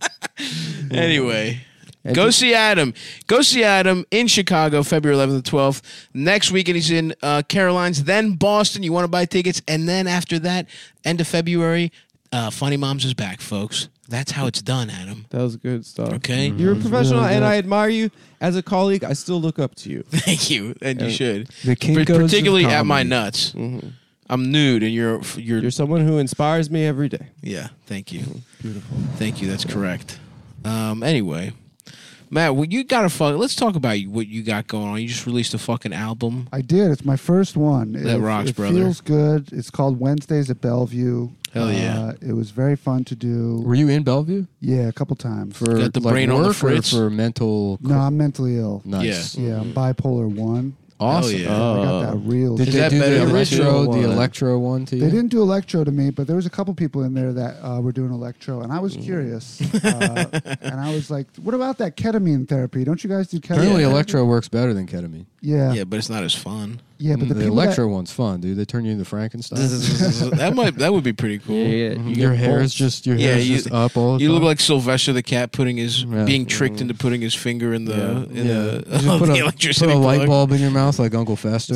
Anyway, And go just- see Adam. Go see Adam in Chicago, February eleventh and twelfth. Next weekend, he's in uh, Caroline's, then Boston. You want to buy tickets. And then after that, end of February, uh, Funny Moms is back, folks. That's how it's done, Adam. That was good stuff. Okay? You're a professional, really and good. I admire you as a colleague. I still look up to you. Thank you. And you And should. The But Kinkos of particularly at my comedy. nuts. Mhm. I'm nude, and you're, you're, You're someone who inspires me every day. yeah, thank you. Beautiful. Thank you. That's correct. Um, anyway, Matt, well, you got to fuck. Let's talk about what you got going on. You just released a fucking album. I did. It's my first one. That it, rocks, it brother. feels good. It's called Wednesdays at Bellevue. Hell yeah. Uh, it was very fun to do. Were you in Bellevue Yeah, a couple times. for Got the like brain on the work or fritz? for mental? no, I'm mentally ill. Nice. Yeah, I'm bipolar one. Awesome. Hell yeah. I got that real. Did Is they that do better the than electro, Electro the one? electro one to you? They didn't do electro to me, but there was a couple people in there that uh, were doing electro, and I was curious. uh, and I was like, "What about that ketamine therapy? Don't you guys do ketamine?" Apparently, therapy?" electro works better than ketamine. Yeah, Yeah, but it's not as fun. yeah, but the, the people electro that, one's fun, dude. They turn you into Frankenstein. that might that would be pretty cool. Yeah, Mhm. you Your get hair bolts. is just your Yeah, hair is you- just up all the You time. look like Sylvester the cat putting his Yeah. being tricked into putting his finger in the Yeah. in yeah. the, You just of put, the a, electricity put a light plug. bulb in your mouth like Uncle Fester.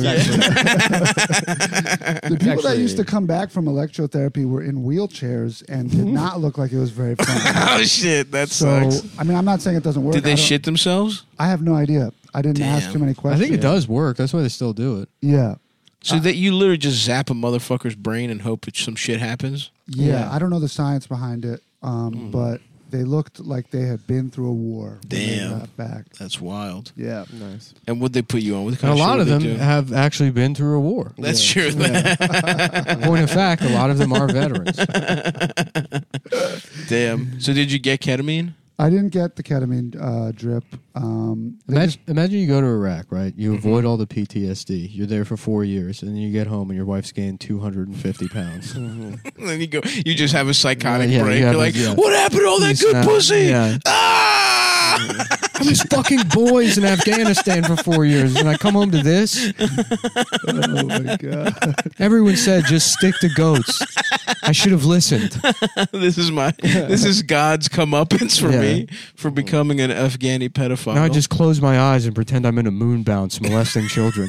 the people that actually- used to come back from electrotherapy were in wheelchairs and did not look like it was very fun. Oh shit, that so, sucks. I mean, I'm not saying it doesn't work. Did I they don't- shit themselves? I have no idea. I didn't ask Damn. too many I questions. think it does work. That's why they still do it. Yeah. So that you literally just zap a motherfucker's brain and hope that some shit happens? yeah, Yeah. I don't know the science behind it, um, but they looked like they had been through a war. when they Damn. got back. That's wild. Yeah. Nice. And would they put you on? What And kind a lot shit of would them they do? have actually been through a war. That's true. Point of fact, a lot of them are veterans. Damn. So did you get ketamine? I didn't get the ketamine uh, drip. Um, they Imagine, just- imagine you go to Iraq, right? You avoid all the P T S D. You're there for four years, and then you get home, and your wife's gained two hundred fifty pounds. And then you go, you just have a psychotic Yeah, yeah, break. you You're have a- like, yeah. what happened to all that You good snap- pussy? yeah. Ah! I was fucking boys in Afghanistan for four years, and I come home to this. oh my god! Everyone said just stick to goats. I should have listened. This is my, this is God's comeuppance for Yeah. me for becoming an Afghani pedophile. Now I just close my eyes and pretend I'm in a moon bounce molesting children.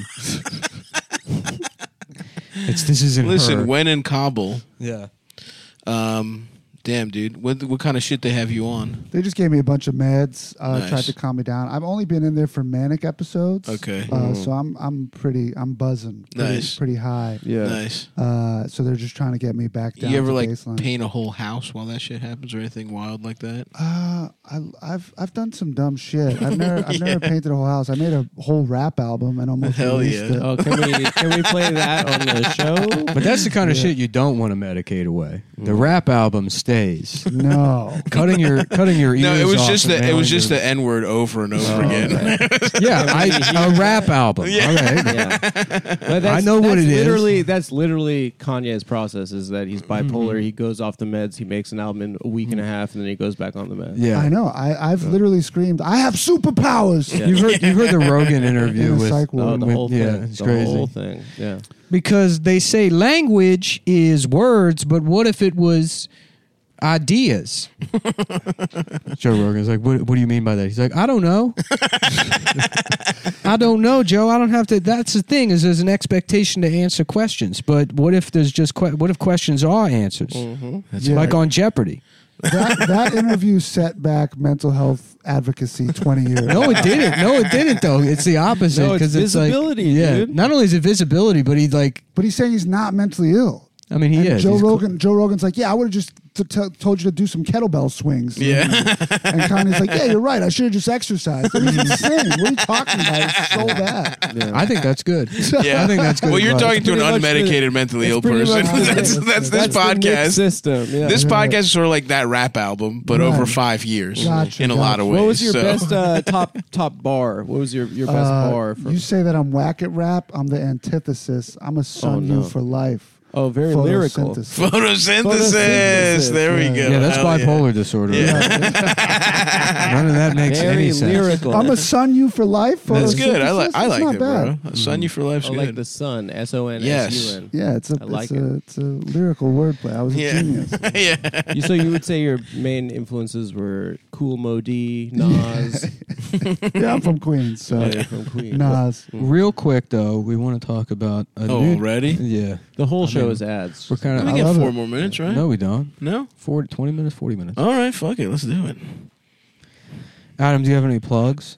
It's this isn't listen. her. When in Kabul, Yeah. um, damn, dude, what what kind of shit they have you on? They just gave me a bunch of meds. Uh, Nice. Tried to calm me down. I've only been in there for manic episodes. Okay. Uh, So I'm I'm pretty I'm buzzing. Pretty, Nice. Pretty high. Yeah. Nice. Uh, so they're just trying to get me back down. You ever to like baseline. paint a whole house while that shit happens, or anything wild like that? Uh, I, I've I've done some dumb shit. I've never I've never painted a whole house. I made a whole rap album and almost Hell released yeah. it. Oh, can we can we play that on the show? But that's the kind of Yeah. shit you don't want to medicate away. The rap album stays. No. cutting your cutting your ears No, it was off just and the it mailing was just your- the N word over and over Oh, again. yeah, I, a rap album. Yeah. All right. Yeah. But that's, I know what that's it is. literally, That's literally Kanye's process is that he's bipolar. He goes off the meds. He makes an album in a week and a half, and then he goes back on the meds. Yeah. I know. I I've literally screamed, "I have superpowers." Yeah. You've heard you've heard the Rogan interview In a with psych Oh, ward. the with- whole thing. yeah, it's the crazy. whole thing. Yeah. Because they say language is words, but what if it was ideas? Joe Rogan's like, what, what do you mean by that? He's like, I don't know. I don't know, Joe. I don't have to. That's the thing is there's an expectation to answer questions, but what if there's just que- what if questions are answers? That's Yeah. Like on Jeopardy. that that interview set back mental health advocacy twenty years. No, it didn't. No, it didn't. Though it's the opposite No, it's because it's, visibility, like, yeah. dude. Not only is it visibility, but he like. But he's saying he's not mentally ill. I mean, he And is. Joe He's cl- Rogan. Joe Rogan's like, yeah, I would have just t- t- told you to do some kettlebell swings. Yeah. And Kanye's like, yeah, you're right. I should have just exercised. I mean, he's insane. What are you talking about? It's so bad. I think that's good. Yeah. I think that's good. Well, you're advice. talking to an Pretty much unmedicated, the- mentally it's ill pretty person. much the- that's that's this That's the Nick podcast. system. Yeah. This Yeah. podcast is sort of like that rap album, but Right. over five years Gotcha, in a lot of gotcha. ways. What was your So- best uh, top top bar? What was your, your best Uh, bar? For, you say that I'm whack at rap. I'm the antithesis. I'm a son Oh, no. you for life. oh, very lyrical. Photosynthesis. Photosynthesis. Photosynthesis. There we Yeah. go. Yeah, that's Hell bipolar disorder. None of that makes Very any sense. lyrical. I'm a son you for life. That's good. I like. Photosynthesis? I It's like not it, bad. bro. Son you for life's Oh, good. like the sun. S O N S Yes. U N. Yeah, it's a I like it's a it's a lyrical wordplay. I was a Yeah. genius. yeah. You, so you would say your main influences were Cool Mo D, Nas. Yeah, I'm from Queens, so Oh, you're from Queens. Nas. Real quick though, we want to talk about a Oh, new. already? Yeah, The whole I show mean, is ads. we're kind We of. get love four it. more minutes, right? No, we don't. No? forty, twenty minutes, forty minutes. All right, fuck it. Let's do it. Adam, do you have any plugs?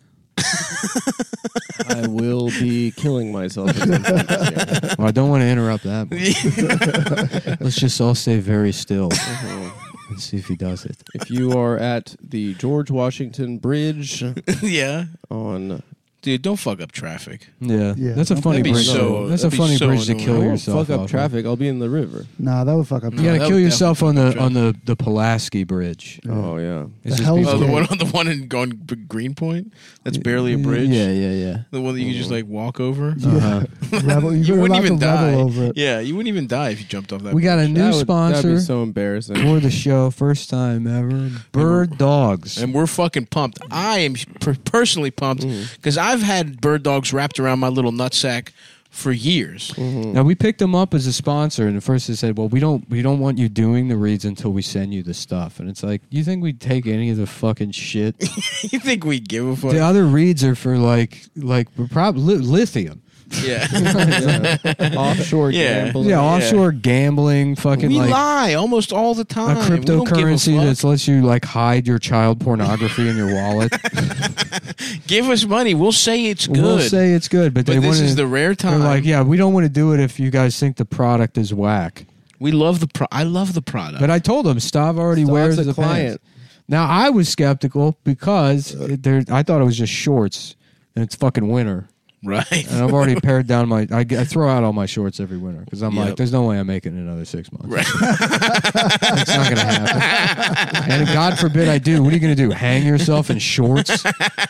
I will be killing myself. Well, I don't want to interrupt that. But let's just all stay very still and see if he does it. If you are at the George Washington Bridge yeah. on Dude, don't fuck up traffic. Yeah, Yeah. that's a funny That'd be bridge. so- that's a that'd be funny so bridge to annoying. kill I won't yourself. fuck up off of. traffic. I'll be in the river. Nah, that would fuck up. You No, gotta that kill would yourself on definitely the on the the Pulaski Bridge. Oh yeah. It's The just hell's be- Oh, the Okay. one on the one in going B- Greenpoint? That's barely a bridge? Yeah, yeah, yeah. The one that you can just like walk over? Uh-huh. Revel, You you're wouldn't allowed even to die. revel over it. Yeah, you wouldn't even die if you jumped off that We got a bridge. new That would, sponsor That'd be so embarrassing. for the show, first time ever. Bird Dogs. And we're fucking pumped. I am per- personally pumped because I've had bird dogs wrapped around my little nutsack for years. Now we picked them up as a sponsor, and at first they said, "Well, we don't, we don't want you doing the reads until we send you the stuff." And it's like, you think we'd take any of the fucking shit? You think we give a fuck? The other reads are for like, like probably lithium. Yeah. Yeah. Offshore Yeah. gambling. Yeah, offshore gambling, fucking we like lie almost all the a time. We don't give a cryptocurrency fuck. that lets you like hide your child pornography in your wallet. Give us money. We'll say it's good. We'll say it's good, but, but they this want is to. the rare They're time. like, yeah, we don't want to do it if you guys think the product is whack. We love the pro- I love the product. But I told them Stav already Stav's wears a the client. pants. Now I was skeptical because it- there. I thought it was just shorts, and it's fucking winter. Right. And I've already pared down my. I, I throw out all my shorts every winter because I'm Yep. like, there's no way I'm making it another six months. Right. It's not going to happen. And God forbid I do. What are you going to do? Hang yourself in shorts?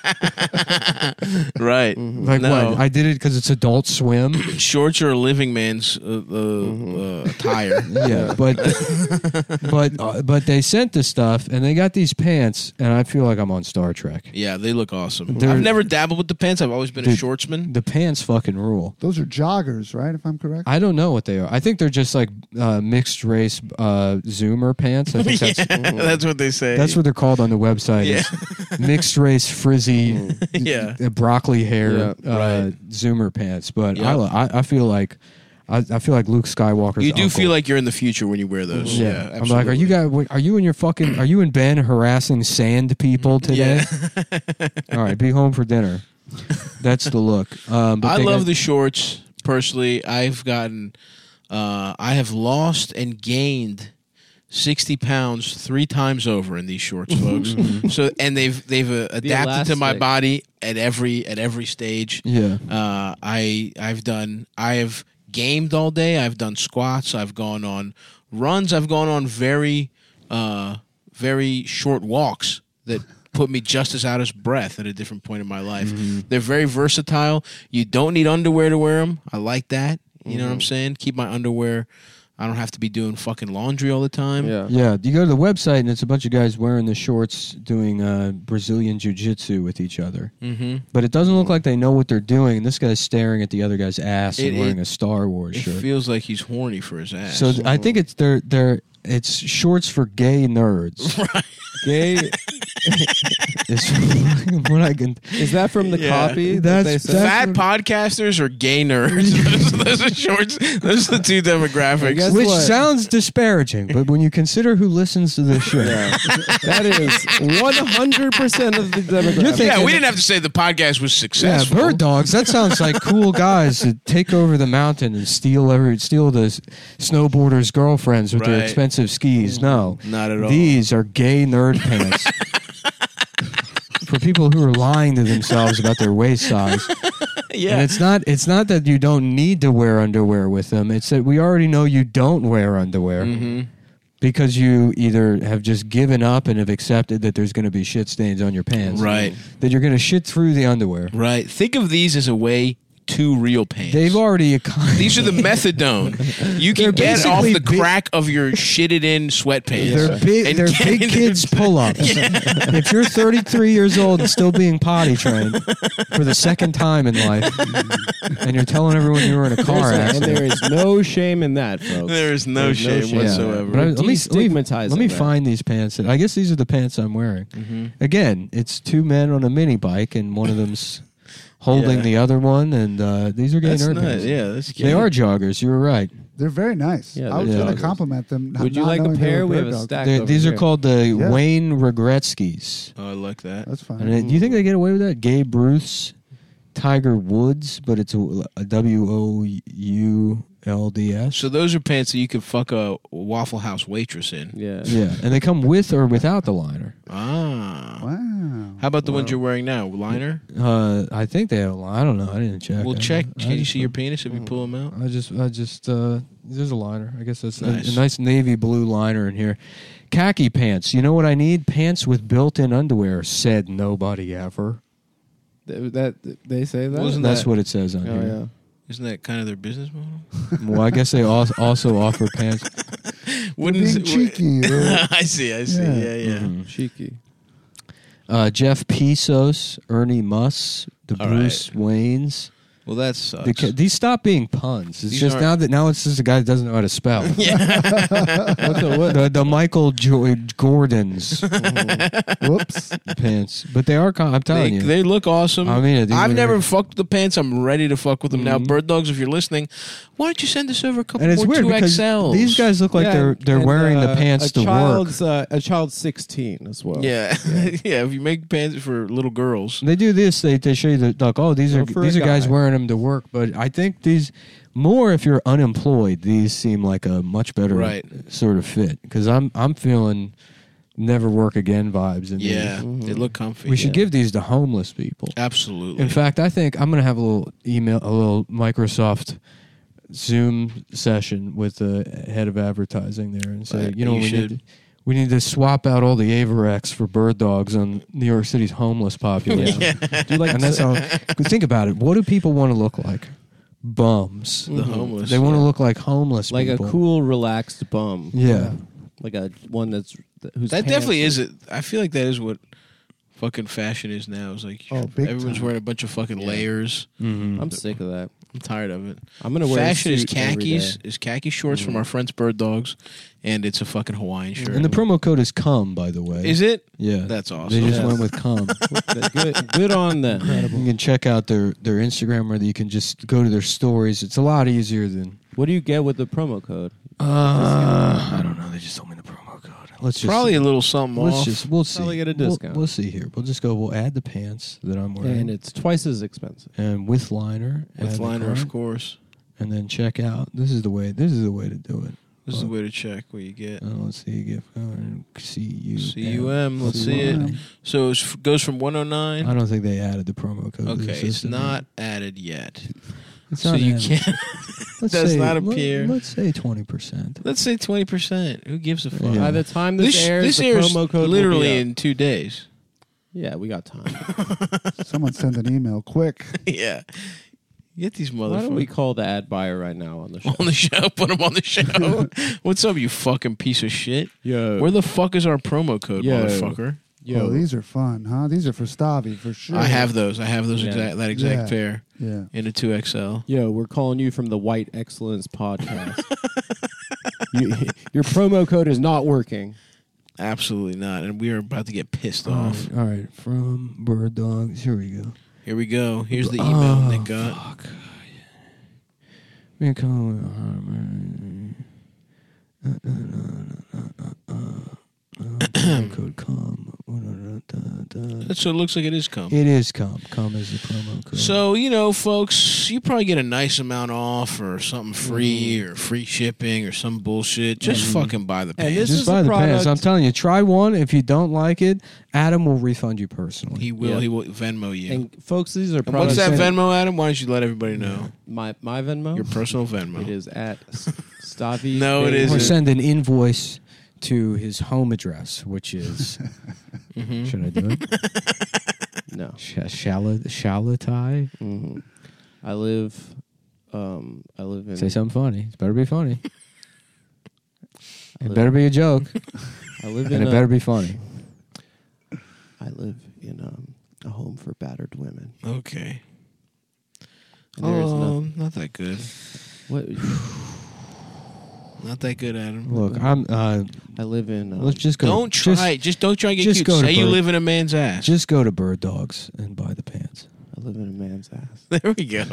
Right. Like No. what? I did it because it's Adult Swim. Shorts are a living man's uh, uh, Mm-hmm. uh, attire. Yeah, but but uh, but they sent the stuff and they got these pants, and I feel like I'm on Star Trek. Yeah, they look awesome. They're- I've never dabbled with the pants. I've always been a Dude, shortsman. The pants fucking rule. Those are joggers, right? If I'm correct. I don't know what they are. I think they're just like uh, mixed race uh, Zoomer pants. I think that's yeah, that's what they say. that's what they're called on the website. Yeah. is mixed race frizzy Yeah. uh, broccoli hair Yeah, uh, right. Zoomer pants. But Yeah. I, li- I I feel like I, I feel like Luke Skywalker's You do uncle. feel like you're in the future when you wear those. Yeah, Yeah, I'm absolutely. like, are you guys? wait, Are you in your fucking? Are you in Ben harassing sand people today? Yeah. All right, be home for dinner. That's the look. Um, but I they love got- the shorts. Personally, I've gotten, uh, I have lost and gained sixty pounds three times over in these shorts, folks. So, and they've they've uh, adapted to my elastic. body at every at every stage. Yeah. Uh, I I've done I have gamed all day. I've done squats. I've gone on runs. I've gone on very uh, very short walks that put me just as out of breath at a different point in my life. They're very versatile. You don't need underwear to wear them. I like that. You know what I'm saying? Keep my underwear. I don't have to be doing fucking laundry all the time. Yeah. Yeah, you go to the website and it's a bunch of guys wearing the shorts doing uh, Brazilian jiu-jitsu with each other. Mm-hmm. But it doesn't look like they know what they're doing. And this guy's staring at the other guy's ass It- and wearing it- a Star Wars It shirt. feels like he's horny for his ass. So th- I think it's they're they're it's shorts for gay nerds. right. Gay. Is what I can. Is that from the Yeah. copy? that That's- they said? that's- Fat podcasters or gay nerds? those, those are shorts. Those are the two demographics. Guess Which what? sounds disparaging, but when you consider who listens to this show, Yeah. That is one hundred percent of the demographic. You're thinking- yeah, we didn't have to say the podcast was yeah, successful. bird dogs. That sounds like cool guys that take over the mountain and steal every steal the s- snowboarders' girlfriends with their Right. expensive skis. No, Not at all. These are gay nerd pants for people who are lying to themselves about their waist size. yeah. And it's not it's not that you don't need to wear underwear with them. It's that we already know you don't wear underwear Mm-hmm. because you either have just given up and have accepted that there's going to be shit stains on your pants. Right. That you're going to shit through the underwear. Right. Think of these as a way to real pants. They've already These are the methadone. You can They're get off basically the big- crack of your shitted in sweatpants. They're big. And They're get big into- kids pull-ups. If you're thirty-three years old and still being potty trained for the second time in life, and you're telling everyone you were in a car and accident, there is no shame in that, folks. There is no There's shame Yeah. whatsoever. But I, let me let me, Destigmatizing let me that. find these pants. That, I guess these are the pants I'm wearing. Mm-hmm. Again, it's two men on a mini bike, and one of them's holding Yeah. the other one, and uh, these are gay That's nerd nice. pants. Yeah, that's They are joggers. You were right. They're very nice. Yeah, I was they're going to joggers. compliment them. Would you not like a knowing they pair? were We have bird a dogs. stack. They're- over these here. are called the Yeah. Wayne Regretskis. Oh, I like that. That's fine. And it, do you think they get away with that? Gabe Ruth's, Tiger Woods, but it's a, a W O U L D S. So those are pants that you could fuck a Waffle House waitress in. Yeah. Yeah, and they come with or without the liner. Ah. Wow. How about the ones you're wearing now? Liner? Uh, I think they have a line. I don't know. I didn't check. We'll I- check. I Can you just- see your penis if you pull them out? I just, I just, uh, there's a liner. I guess that's a- Nice. a, nice navy blue liner in here. Khaki pants. You know what I need? Pants with built-in underwear. Said nobody ever. Th- That they say that. Wasn't That's that- what it says on Oh here. yeah. Isn't that kind of their business model? Well, I guess they al- also offer pants. Wouldn't being cheeky. They're- I see. I see. Yeah. Yeah, yeah. Mhm. Cheeky. Uh, Jeff Bezos, Ernie Muss, the All Bruce Waynes. Well, that sucks. The, ca- these stop being puns. It's These just aren't- now that now it's just a guy that doesn't know how to spell. yeah. What the what? the, the Michael jo- Gordon's Whoops. pants, but they are. con- I'm They, telling you, they look awesome. I mean, these I've are- never fucked with the pants. I'm ready to fuck with them now. Mhm. Bird Dogs, if you're listening, why don't you send us over a couple and it's more weird two because X Ls? these guys look like Yeah, they're they're and, wearing uh, the pants a to work. child's, Uh, a child's sixteen as well. Yeah, yeah. If you make pants for little girls, They do this. They they show you the like. Oh, these are Well, for these a are guys guy. wearing them to work. But I think these more if you're unemployed. These seem like a much better Right. sort of fit because I'm I'm feeling never work again vibes. In Yeah, Mhm. they look comfy. we should yeah. give these to homeless people. Absolutely. In fact, I think I'm going to have a little email, a little Microsoft Zoom session with the head of advertising there and say, Right, you know, you we should. need, we need to swap out all the Avarex for bird dogs on New York City's homeless population. Do you like And that's how. 'Cause think about it. What do people want to look like? Bums. the homeless. They want to look like homeless like people. a cool, relaxed bum? Yeah. Like a one that's who's That definitely handsome. is it. I feel like that is what fucking fashion is now. It's like Oh, big everyone's time. wearing a bunch of fucking Yeah. layers. Mm-hmm. I'm sick of that. I'm tired of it. I'm gonna wear Fashion a is suit every khakis, day. is khaki shorts from our friends Bird Dogs, and it's a fucking Hawaiian shirt. And the promo code is cum, by the way. is it? Yeah. That's awesome. They just Yes. went with cum. good, good on them. You can check out their, their Instagram, or you can just go to their stories. It's a lot easier than. What do you get with the promo code? Uh, I don't know. They just told me the promo code. Let's just Probably a little something Let's off. just we'll see. Probably get a We'll- discount. We'll, see here. We'll just go. We'll add the pants that I'm wearing, And it's twice as expensive. and with liner, add with the liner, of card, course. and then check out. This is the way. This is the way to do it. This is the way to check what you get. Uh, let's see. Get C U C U M. Let's see it. Um, So it goes from one oh I nine. don't think they added the promo code. to the Okay, it's system. not added yet. It's So not you added. can't. Let's does say, not let- appear. Let's say twenty percent. Let's say twenty percent. Who gives a fuck? Yeah. By the time this, This, airs, this the airs promo code literally will be up. in two days. Yeah, we got time. Someone send an email quick. Yeah. Get these Why don't we motherfuckers call the ad buyer right now on the show? on the show. Put them on the show. What's up, you fucking piece of shit? Yo, Where the fuck is our promo code, Yo. motherfucker? Oh, these are fun, huh? These are for Stavi for sure. I have those. I have those Yeah. exact that exact Yeah. pair Yeah. in a two X L. Yo, we're calling you from the White Excellence podcast. you, your promo code is not working. Absolutely not. And we are about to get pissed All off. right, all right. From Bird Dogs. Here we go. Here we go. Here's the email Oh, Nick got. Fuck. We call it code com. So it looks like it is cum. It is com. Com is the promo code. So, you know, folks, you probably get a nice amount off or something free or free shipping or some bullshit. Just fucking buy the And pants. this just is buy a the pants. product- I'm telling you, try one. If you don't like it, Adam will refund you personally. He will. Yeah. He will Venmo you. And folks, these are And products. what's that saying- Venmo, Adam? Why don't you let everybody know? My my Venmo. Your personal Venmo. It is at Stavi. No, it or isn't. send an invoice to his home address, which is. Mm-hmm. Should I do it? No. Sh- Shalat Shalatai. hmm I live. Um, I live in. Say something funny. It better be funny. I It live, better be a joke, I live and in. it a- better be funny. I live in um, a home for battered women. Okay. And there is Oh, no, not that good. what? Not that good, Adam. Look, I'm. Uh, I live in. Um, let's just go. Don't to, try. Just, just don't try to get just cute. go to Say you Bird- live in a man's ass. Just, just go to Bird Dogs and buy the pants. I live in a man's ass. There we go.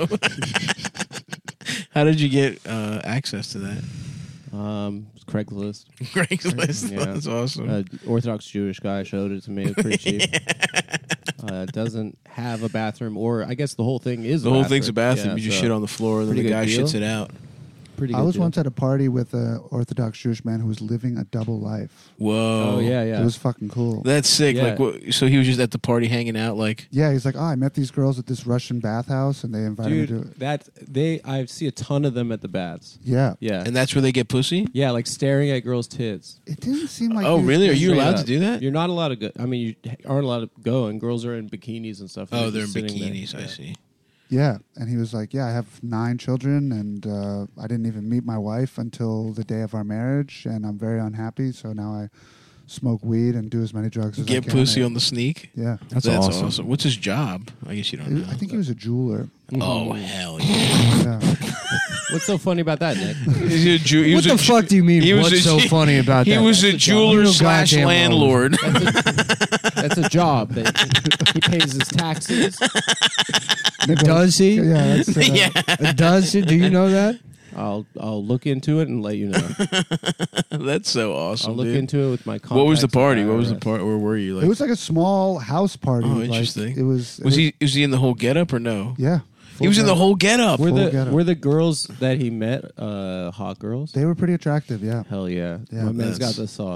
How did you get uh, access to that? Um, Craigslist. Craigslist. Yeah. That's awesome. A Orthodox Jewish guy showed it to me. It was pretty cheap. Uh, it doesn't have a bathroom, or I guess the whole thing is the a whole bathroom. thing's a bathroom. Yeah, you just so shit on the floor, and then pretty the good guy deal. shits it out. Pretty I good was deal. once at a party with an Orthodox Jewish man who was living a double life. Whoa. Oh yeah, yeah. It was fucking cool. That's sick. Yeah. Like, what, so he was just at the party hanging out. Like, Yeah, he's like, oh, I met these girls at this Russian bathhouse, and they invited me to. Dude, that they I see a ton of them at the baths. Yeah, Yeah, and that's where they get pussy. yeah, like staring at girls' tits. it didn't seem like. Oh, he was really? Are just- you Straight allowed up. to do that? You're not allowed to go. I mean, you aren't allowed to go, and girls are in bikinis and stuff. and Oh, they're in just sitting there. bikinis. I Yeah. see. Yeah, and he was like, "Yeah, I have nine children, and uh, I didn't even meet my wife until the day of our marriage, and I'm very unhappy. So now I smoke weed and do as many drugs as I Get can." pussy and- on the sneak. Yeah, That's, That's awesome. awesome. What's his job? I guess you don't know. I think he was a jeweler. Oh hell yeah! Yeah. What's so funny about that, Nick? He's a Jew- he What was the a Ju- fuck do you mean? he was What's a so Ju- funny about He that? was That's a job. You jeweler know slash goddamn well. landlord. That's a job that he pays his taxes. Does he? Yeah, that's, uh, yeah, Does he? Do you know that? I'll I'll look into it and let you know. that's so awesome. I'll look dude. into it with my. What was the contacts at party? What was the I R S. part? Where were you? Like, It was like a small house party. Oh, like, interesting. It was. it was he? Was he in the whole getup or no? Yeah. He was in the full whole getup. Were Full the getup. were the girls that he met uh, hot girls? They were pretty attractive. Yeah. Hell yeah! Yeah. My man's got That's- the sauce.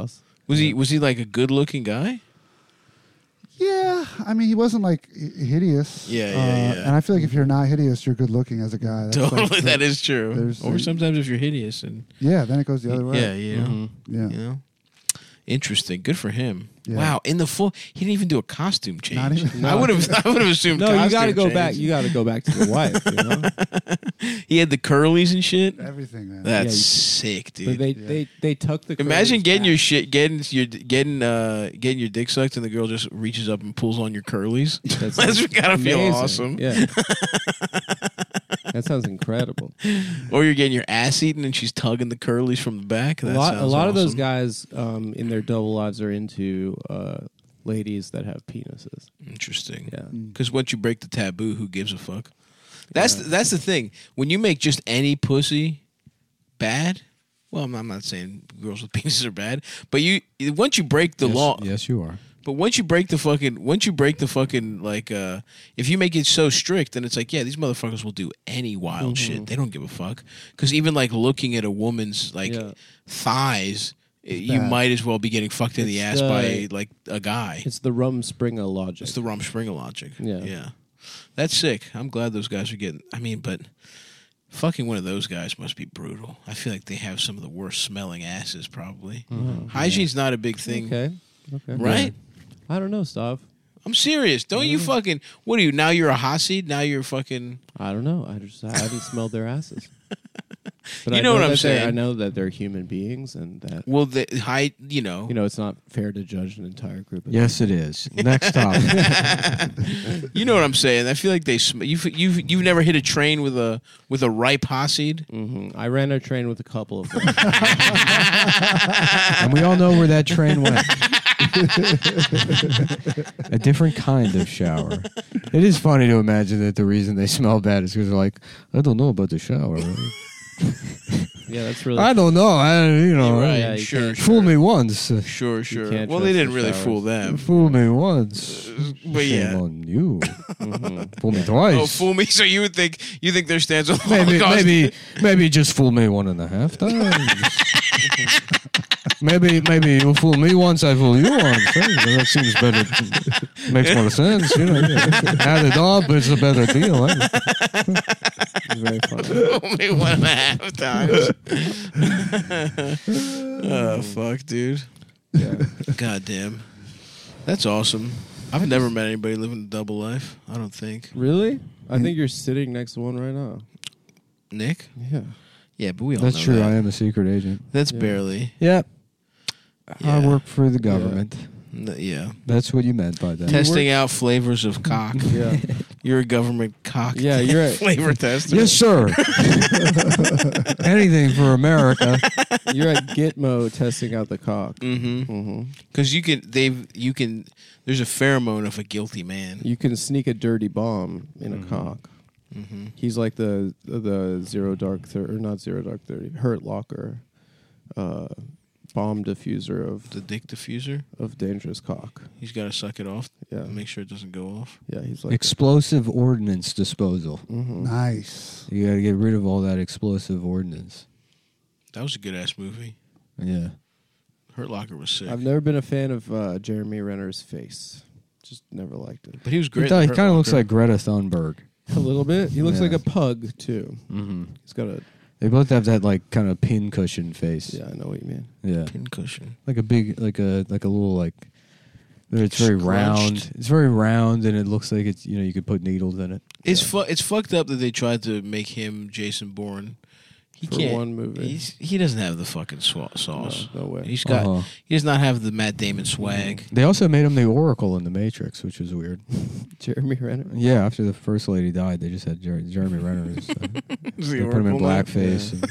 Was he was he like a good looking guy? Yeah, I mean, he wasn't like h- hideous. Yeah, yeah, uh, yeah. And I feel like if you're not hideous, you're good looking as a guy. That's Totally, like, that is true. there's Or a- sometimes if you're hideous and Yeah, then it goes the other way. yeah, you know, Mhm. Yeah. you know, interesting. Good for him. Yeah. Wow, in the full, he didn't even do a costume change. Not even- I would have, I would have assumed. No, you got to costume go change. back. You got to go back to the wife. You know, He had the curlies and shit. Everything, man. That's Yeah, you- sick, dude. but they Yeah. they they tuck the. Imagine curlies getting back. your shit, getting your getting uh getting your dick sucked, and the girl just reaches up and pulls on your curlies. That That's sounds gotta feel amazing. awesome. Yeah, that sounds incredible. Or you're getting your ass eaten, and she's tugging the curlies from the back. A That lot, a sounds lot of those awesome. guys um, in their double lives are into uh, ladies that have penises. Interesting. Yeah, Because once you break the taboo, who gives a fuck? That's Yeah. the, that's the thing. When you make just any pussy bad, well, I'm not, I'm not saying girls with penises are bad, but you once you break the yes, law, Yes, you are. but once you break the fucking, once you break the fucking like, uh, if you make it so strict, then it's like, yeah, these motherfuckers will do any wild Mhm. shit. They don't give a fuck. Because even like looking at a woman's like Yeah. thighs, you bad. might as well be getting fucked in the It's ass the- by like a guy. it's the Rumspringa logic. It's the Rumspringa logic. Yeah. Yeah. That's sick. I'm glad those guys are getting. I mean, but fucking one of those guys must be brutal. I feel like they have some of the worst smelling asses, probably. Oh, Hygiene's not a big thing, okay, okay, right? I don't know, Stav. I'm serious. Don't you fucking. What are you? Now you're a Hasid? Now you're fucking. I don't know. I just I haven't smelled their asses. But You I know what I'm that they're- saying. I know that they're human beings, and that Well, the high. You know. you know it's not fair to judge an entire group. of Yes, it is. Next topic. You know what I'm saying. I feel like they. Sm- you've you've you've never hit a train with a with a ripe Hasid. hmm I ran a train with a couple of them. And we all know where that train went. A different kind of shower. It is funny to imagine that the reason they smell bad is because they're like, I don't know about the shower. Yeah, that's really. I don't know. I, you know, Right. Yeah, you sure. can't- sure. fool me once. Sure. Sure. can't Well, they trust didn't the really showers. fool them. Fool me once. But Shame yeah. on you. Mhm. Fool me twice. Oh, fool me! So you would think you think their stance on Maybe, Holocaust- maybe, maybe just fool me one and a half times. maybe, maybe you fool me once, I fool you once. Hey, that seems better. Makes more sense, you know. Add it up, it's a better deal. Eh? It's very funny. fool me one and a half times. Oh fuck, dude! Yeah. God damn, that's awesome. I've never met anybody living a double life. I don't think. Really? I think you're sitting next to one right now. Nick? Yeah. Yeah, but we all That's know true. that. I am a secret agent. That's Yeah. barely. Yep. I Yeah. work for the government. N- Yeah. That's what you meant by that. Testing out flavors of cock. Yeah. You're a government cock. Yeah, you're a- flavor tester. Yes, sir. Anything for America. You're at Gitmo testing out the cock. Mm-hmm. hmm Because you can, they've, you can. There's a pheromone of a guilty man. You can sneak a dirty bomb in a cock. Mm-hmm. He's like the the zero dark thirty, or not zero dark thirty, Hurt Locker, uh, bomb diffuser of The dick diffuser. of dangerous cock. He's got to suck it off. Yeah, And make sure it doesn't go off. yeah, he's like Explosive ordnance disposal. hmm Nice. You got to get rid of all that explosive ordnance. That was a good ass movie. Yeah. Hurt Locker was sick. I've never been a fan of uh, Jeremy Renner's face. Just never liked it. but he was He, great. does- in he Hurt kind of looks Locker. like Greta Thunberg. A little bit. He looks Yeah. like a pug too. Mm-hmm. He's got a. They both have that like kind of pincushion face. Yeah, I know what you mean. Yeah. pincushion. Like a big, like a like a little like. It's very Scrunched. round. It's very round, and it looks like it's you know you could put needles in it. It's fu- It's fucked up that they tried to make him Jason Bourne. He For can't. one movie. He's, he doesn't have the fucking swa- sauce. No, no way. He's got. Uh-huh. He does not have the Matt Damon swag. They also made him the Oracle in the Matrix, which was weird. Jeremy Renner. Yeah, after the first lady died, they just had Jer- Jeremy Renner. As, uh, Is they the put him in Oracle now? blackface. and-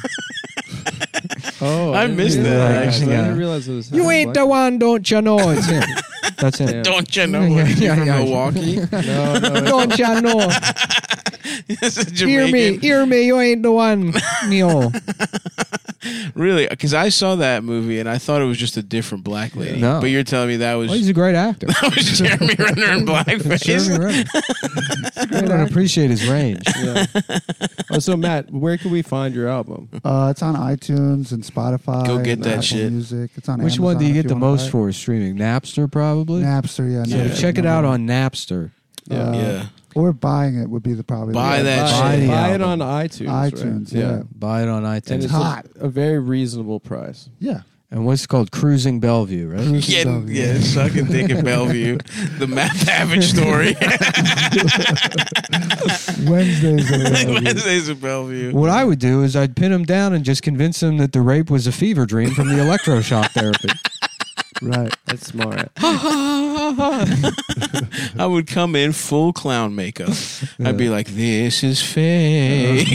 Oh, I didn't missed realize- that, actually. I Yeah. didn't realize it was. You ain't the one, don't you know? It's him. That's him. Yeah. Don't you know? Yeah, What is he yeah, from yeah. Milwaukee? No, no. Don't you know? He's a Hear me, Jamaican. hear me. You ain't the one, Neil. Really? Because I saw that movie and I thought it was just a different black lady. No. But you're telling me that was, Well, he's a great actor. that was Jeremy Renner in blackface. Jeremy Renner. I don't appreciate his range. Yeah. Oh, so Matt, where can we find your album? Uh, it's on iTunes and Spotify. Go get and that Apple shit. Music. It's on Which Amazon one do you if get the wanna buy most it. for streaming? Napster, probably? Napster, yeah. So Napster, Check it number out one. on Napster. Uh, Yeah. Or buying it would be the probably Buy the that buy, shit. the buy it album. on iTunes. right? iTunes, yeah. Buy it on iTunes. And And, it's hot. A, a very reasonable price. Yeah. what's it called? Cruising Bellevue, right? Cruising Yeah, Bellevue. yeah, sucking dick in Bellevue. The Matt Savage story. Wednesdays. are Bellevue. Wednesdays in Bellevue. What I would do is I'd pin him down and just convince him that the rape was a fever dream from the electroshock therapy. Right. That's smart. I would come in full clown makeup. I'd be like, this is fake.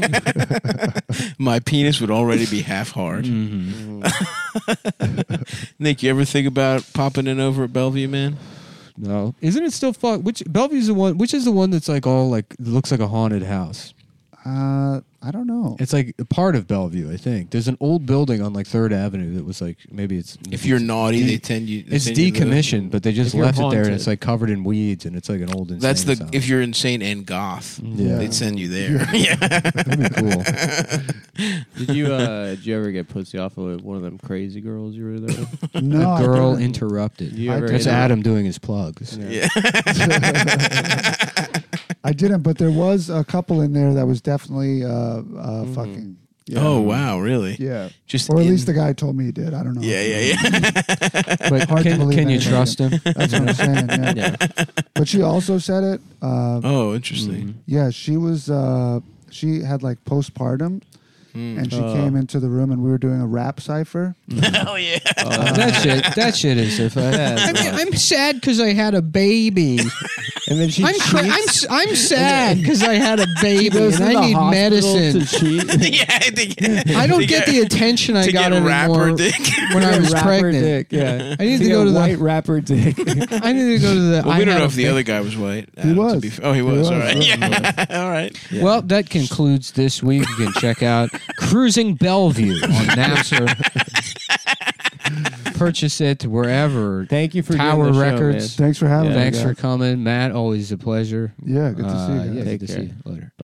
My penis would already be half hard. Mm-hmm. Nick, you ever think about popping in over at Bellevue, man? No, isn't it still fuck? Which Bellevue's the one? Which is the one that's like all like looks like a haunted house? Uh, I don't know. It's like a part of Bellevue, I think. There's an old building on like Third Avenue that was like maybe it's If you're naughty, de- they tend you. they it's send you to the- decommissioned, but they just If you're left it there and haunted. it's like covered in weeds and it's like an old insane That's the asylum. if you're insane and goth, Yeah. they'd send you there. Yeah. That'd be cool. Did you uh, did you ever get pussy off of one of them crazy girls you were there with? No, I Girl didn't. interrupted. You I ever That's didn't. Adam doing his plugs. Yeah. I didn't, but there was a couple in there that was definitely uh, uh, fucking. Yeah. Oh wow, really? Yeah. Just Or at in- least the guy told me he did. I don't know. Yeah, yeah, yeah. But Hard to can, believe can you anybody. trust him? That's what I'm saying. Yeah. Yeah. But she also said it. Uh, Oh, interesting. Yeah, she was. Uh, she had like postpartum, and she Oh. came into the room, and we were doing a rap cipher. Hell yeah. that shit. That shit is so fun. Yeah, I'm, I'm sad because I had a baby. And then she I'm cra- I'm cheats. s- I'm sad because I had a baby goes and to I the need hospital medicine. to cheat. Yeah, I think I don't to get the attention I to got get anymore rapper dick. when I was rapper pregnant. dick, yeah. I need to get go to the- white rapper dick. I need to go to the. Well, I we don't had know a if the ba- other guy was white. He Adam, to was. be f- oh, he He was. was, All right. yeah. Yeah. All right. Well, that concludes this week. You can check out Cruising Bellevue on Napster. Purchase it wherever. Thank you for Tower doing the show, Records. Thanks for having Yeah. me. Thanks for guys. coming, Matt. Always a pleasure. Yeah, good to see you Uh, guys. Yeah, Take good to care. see you later.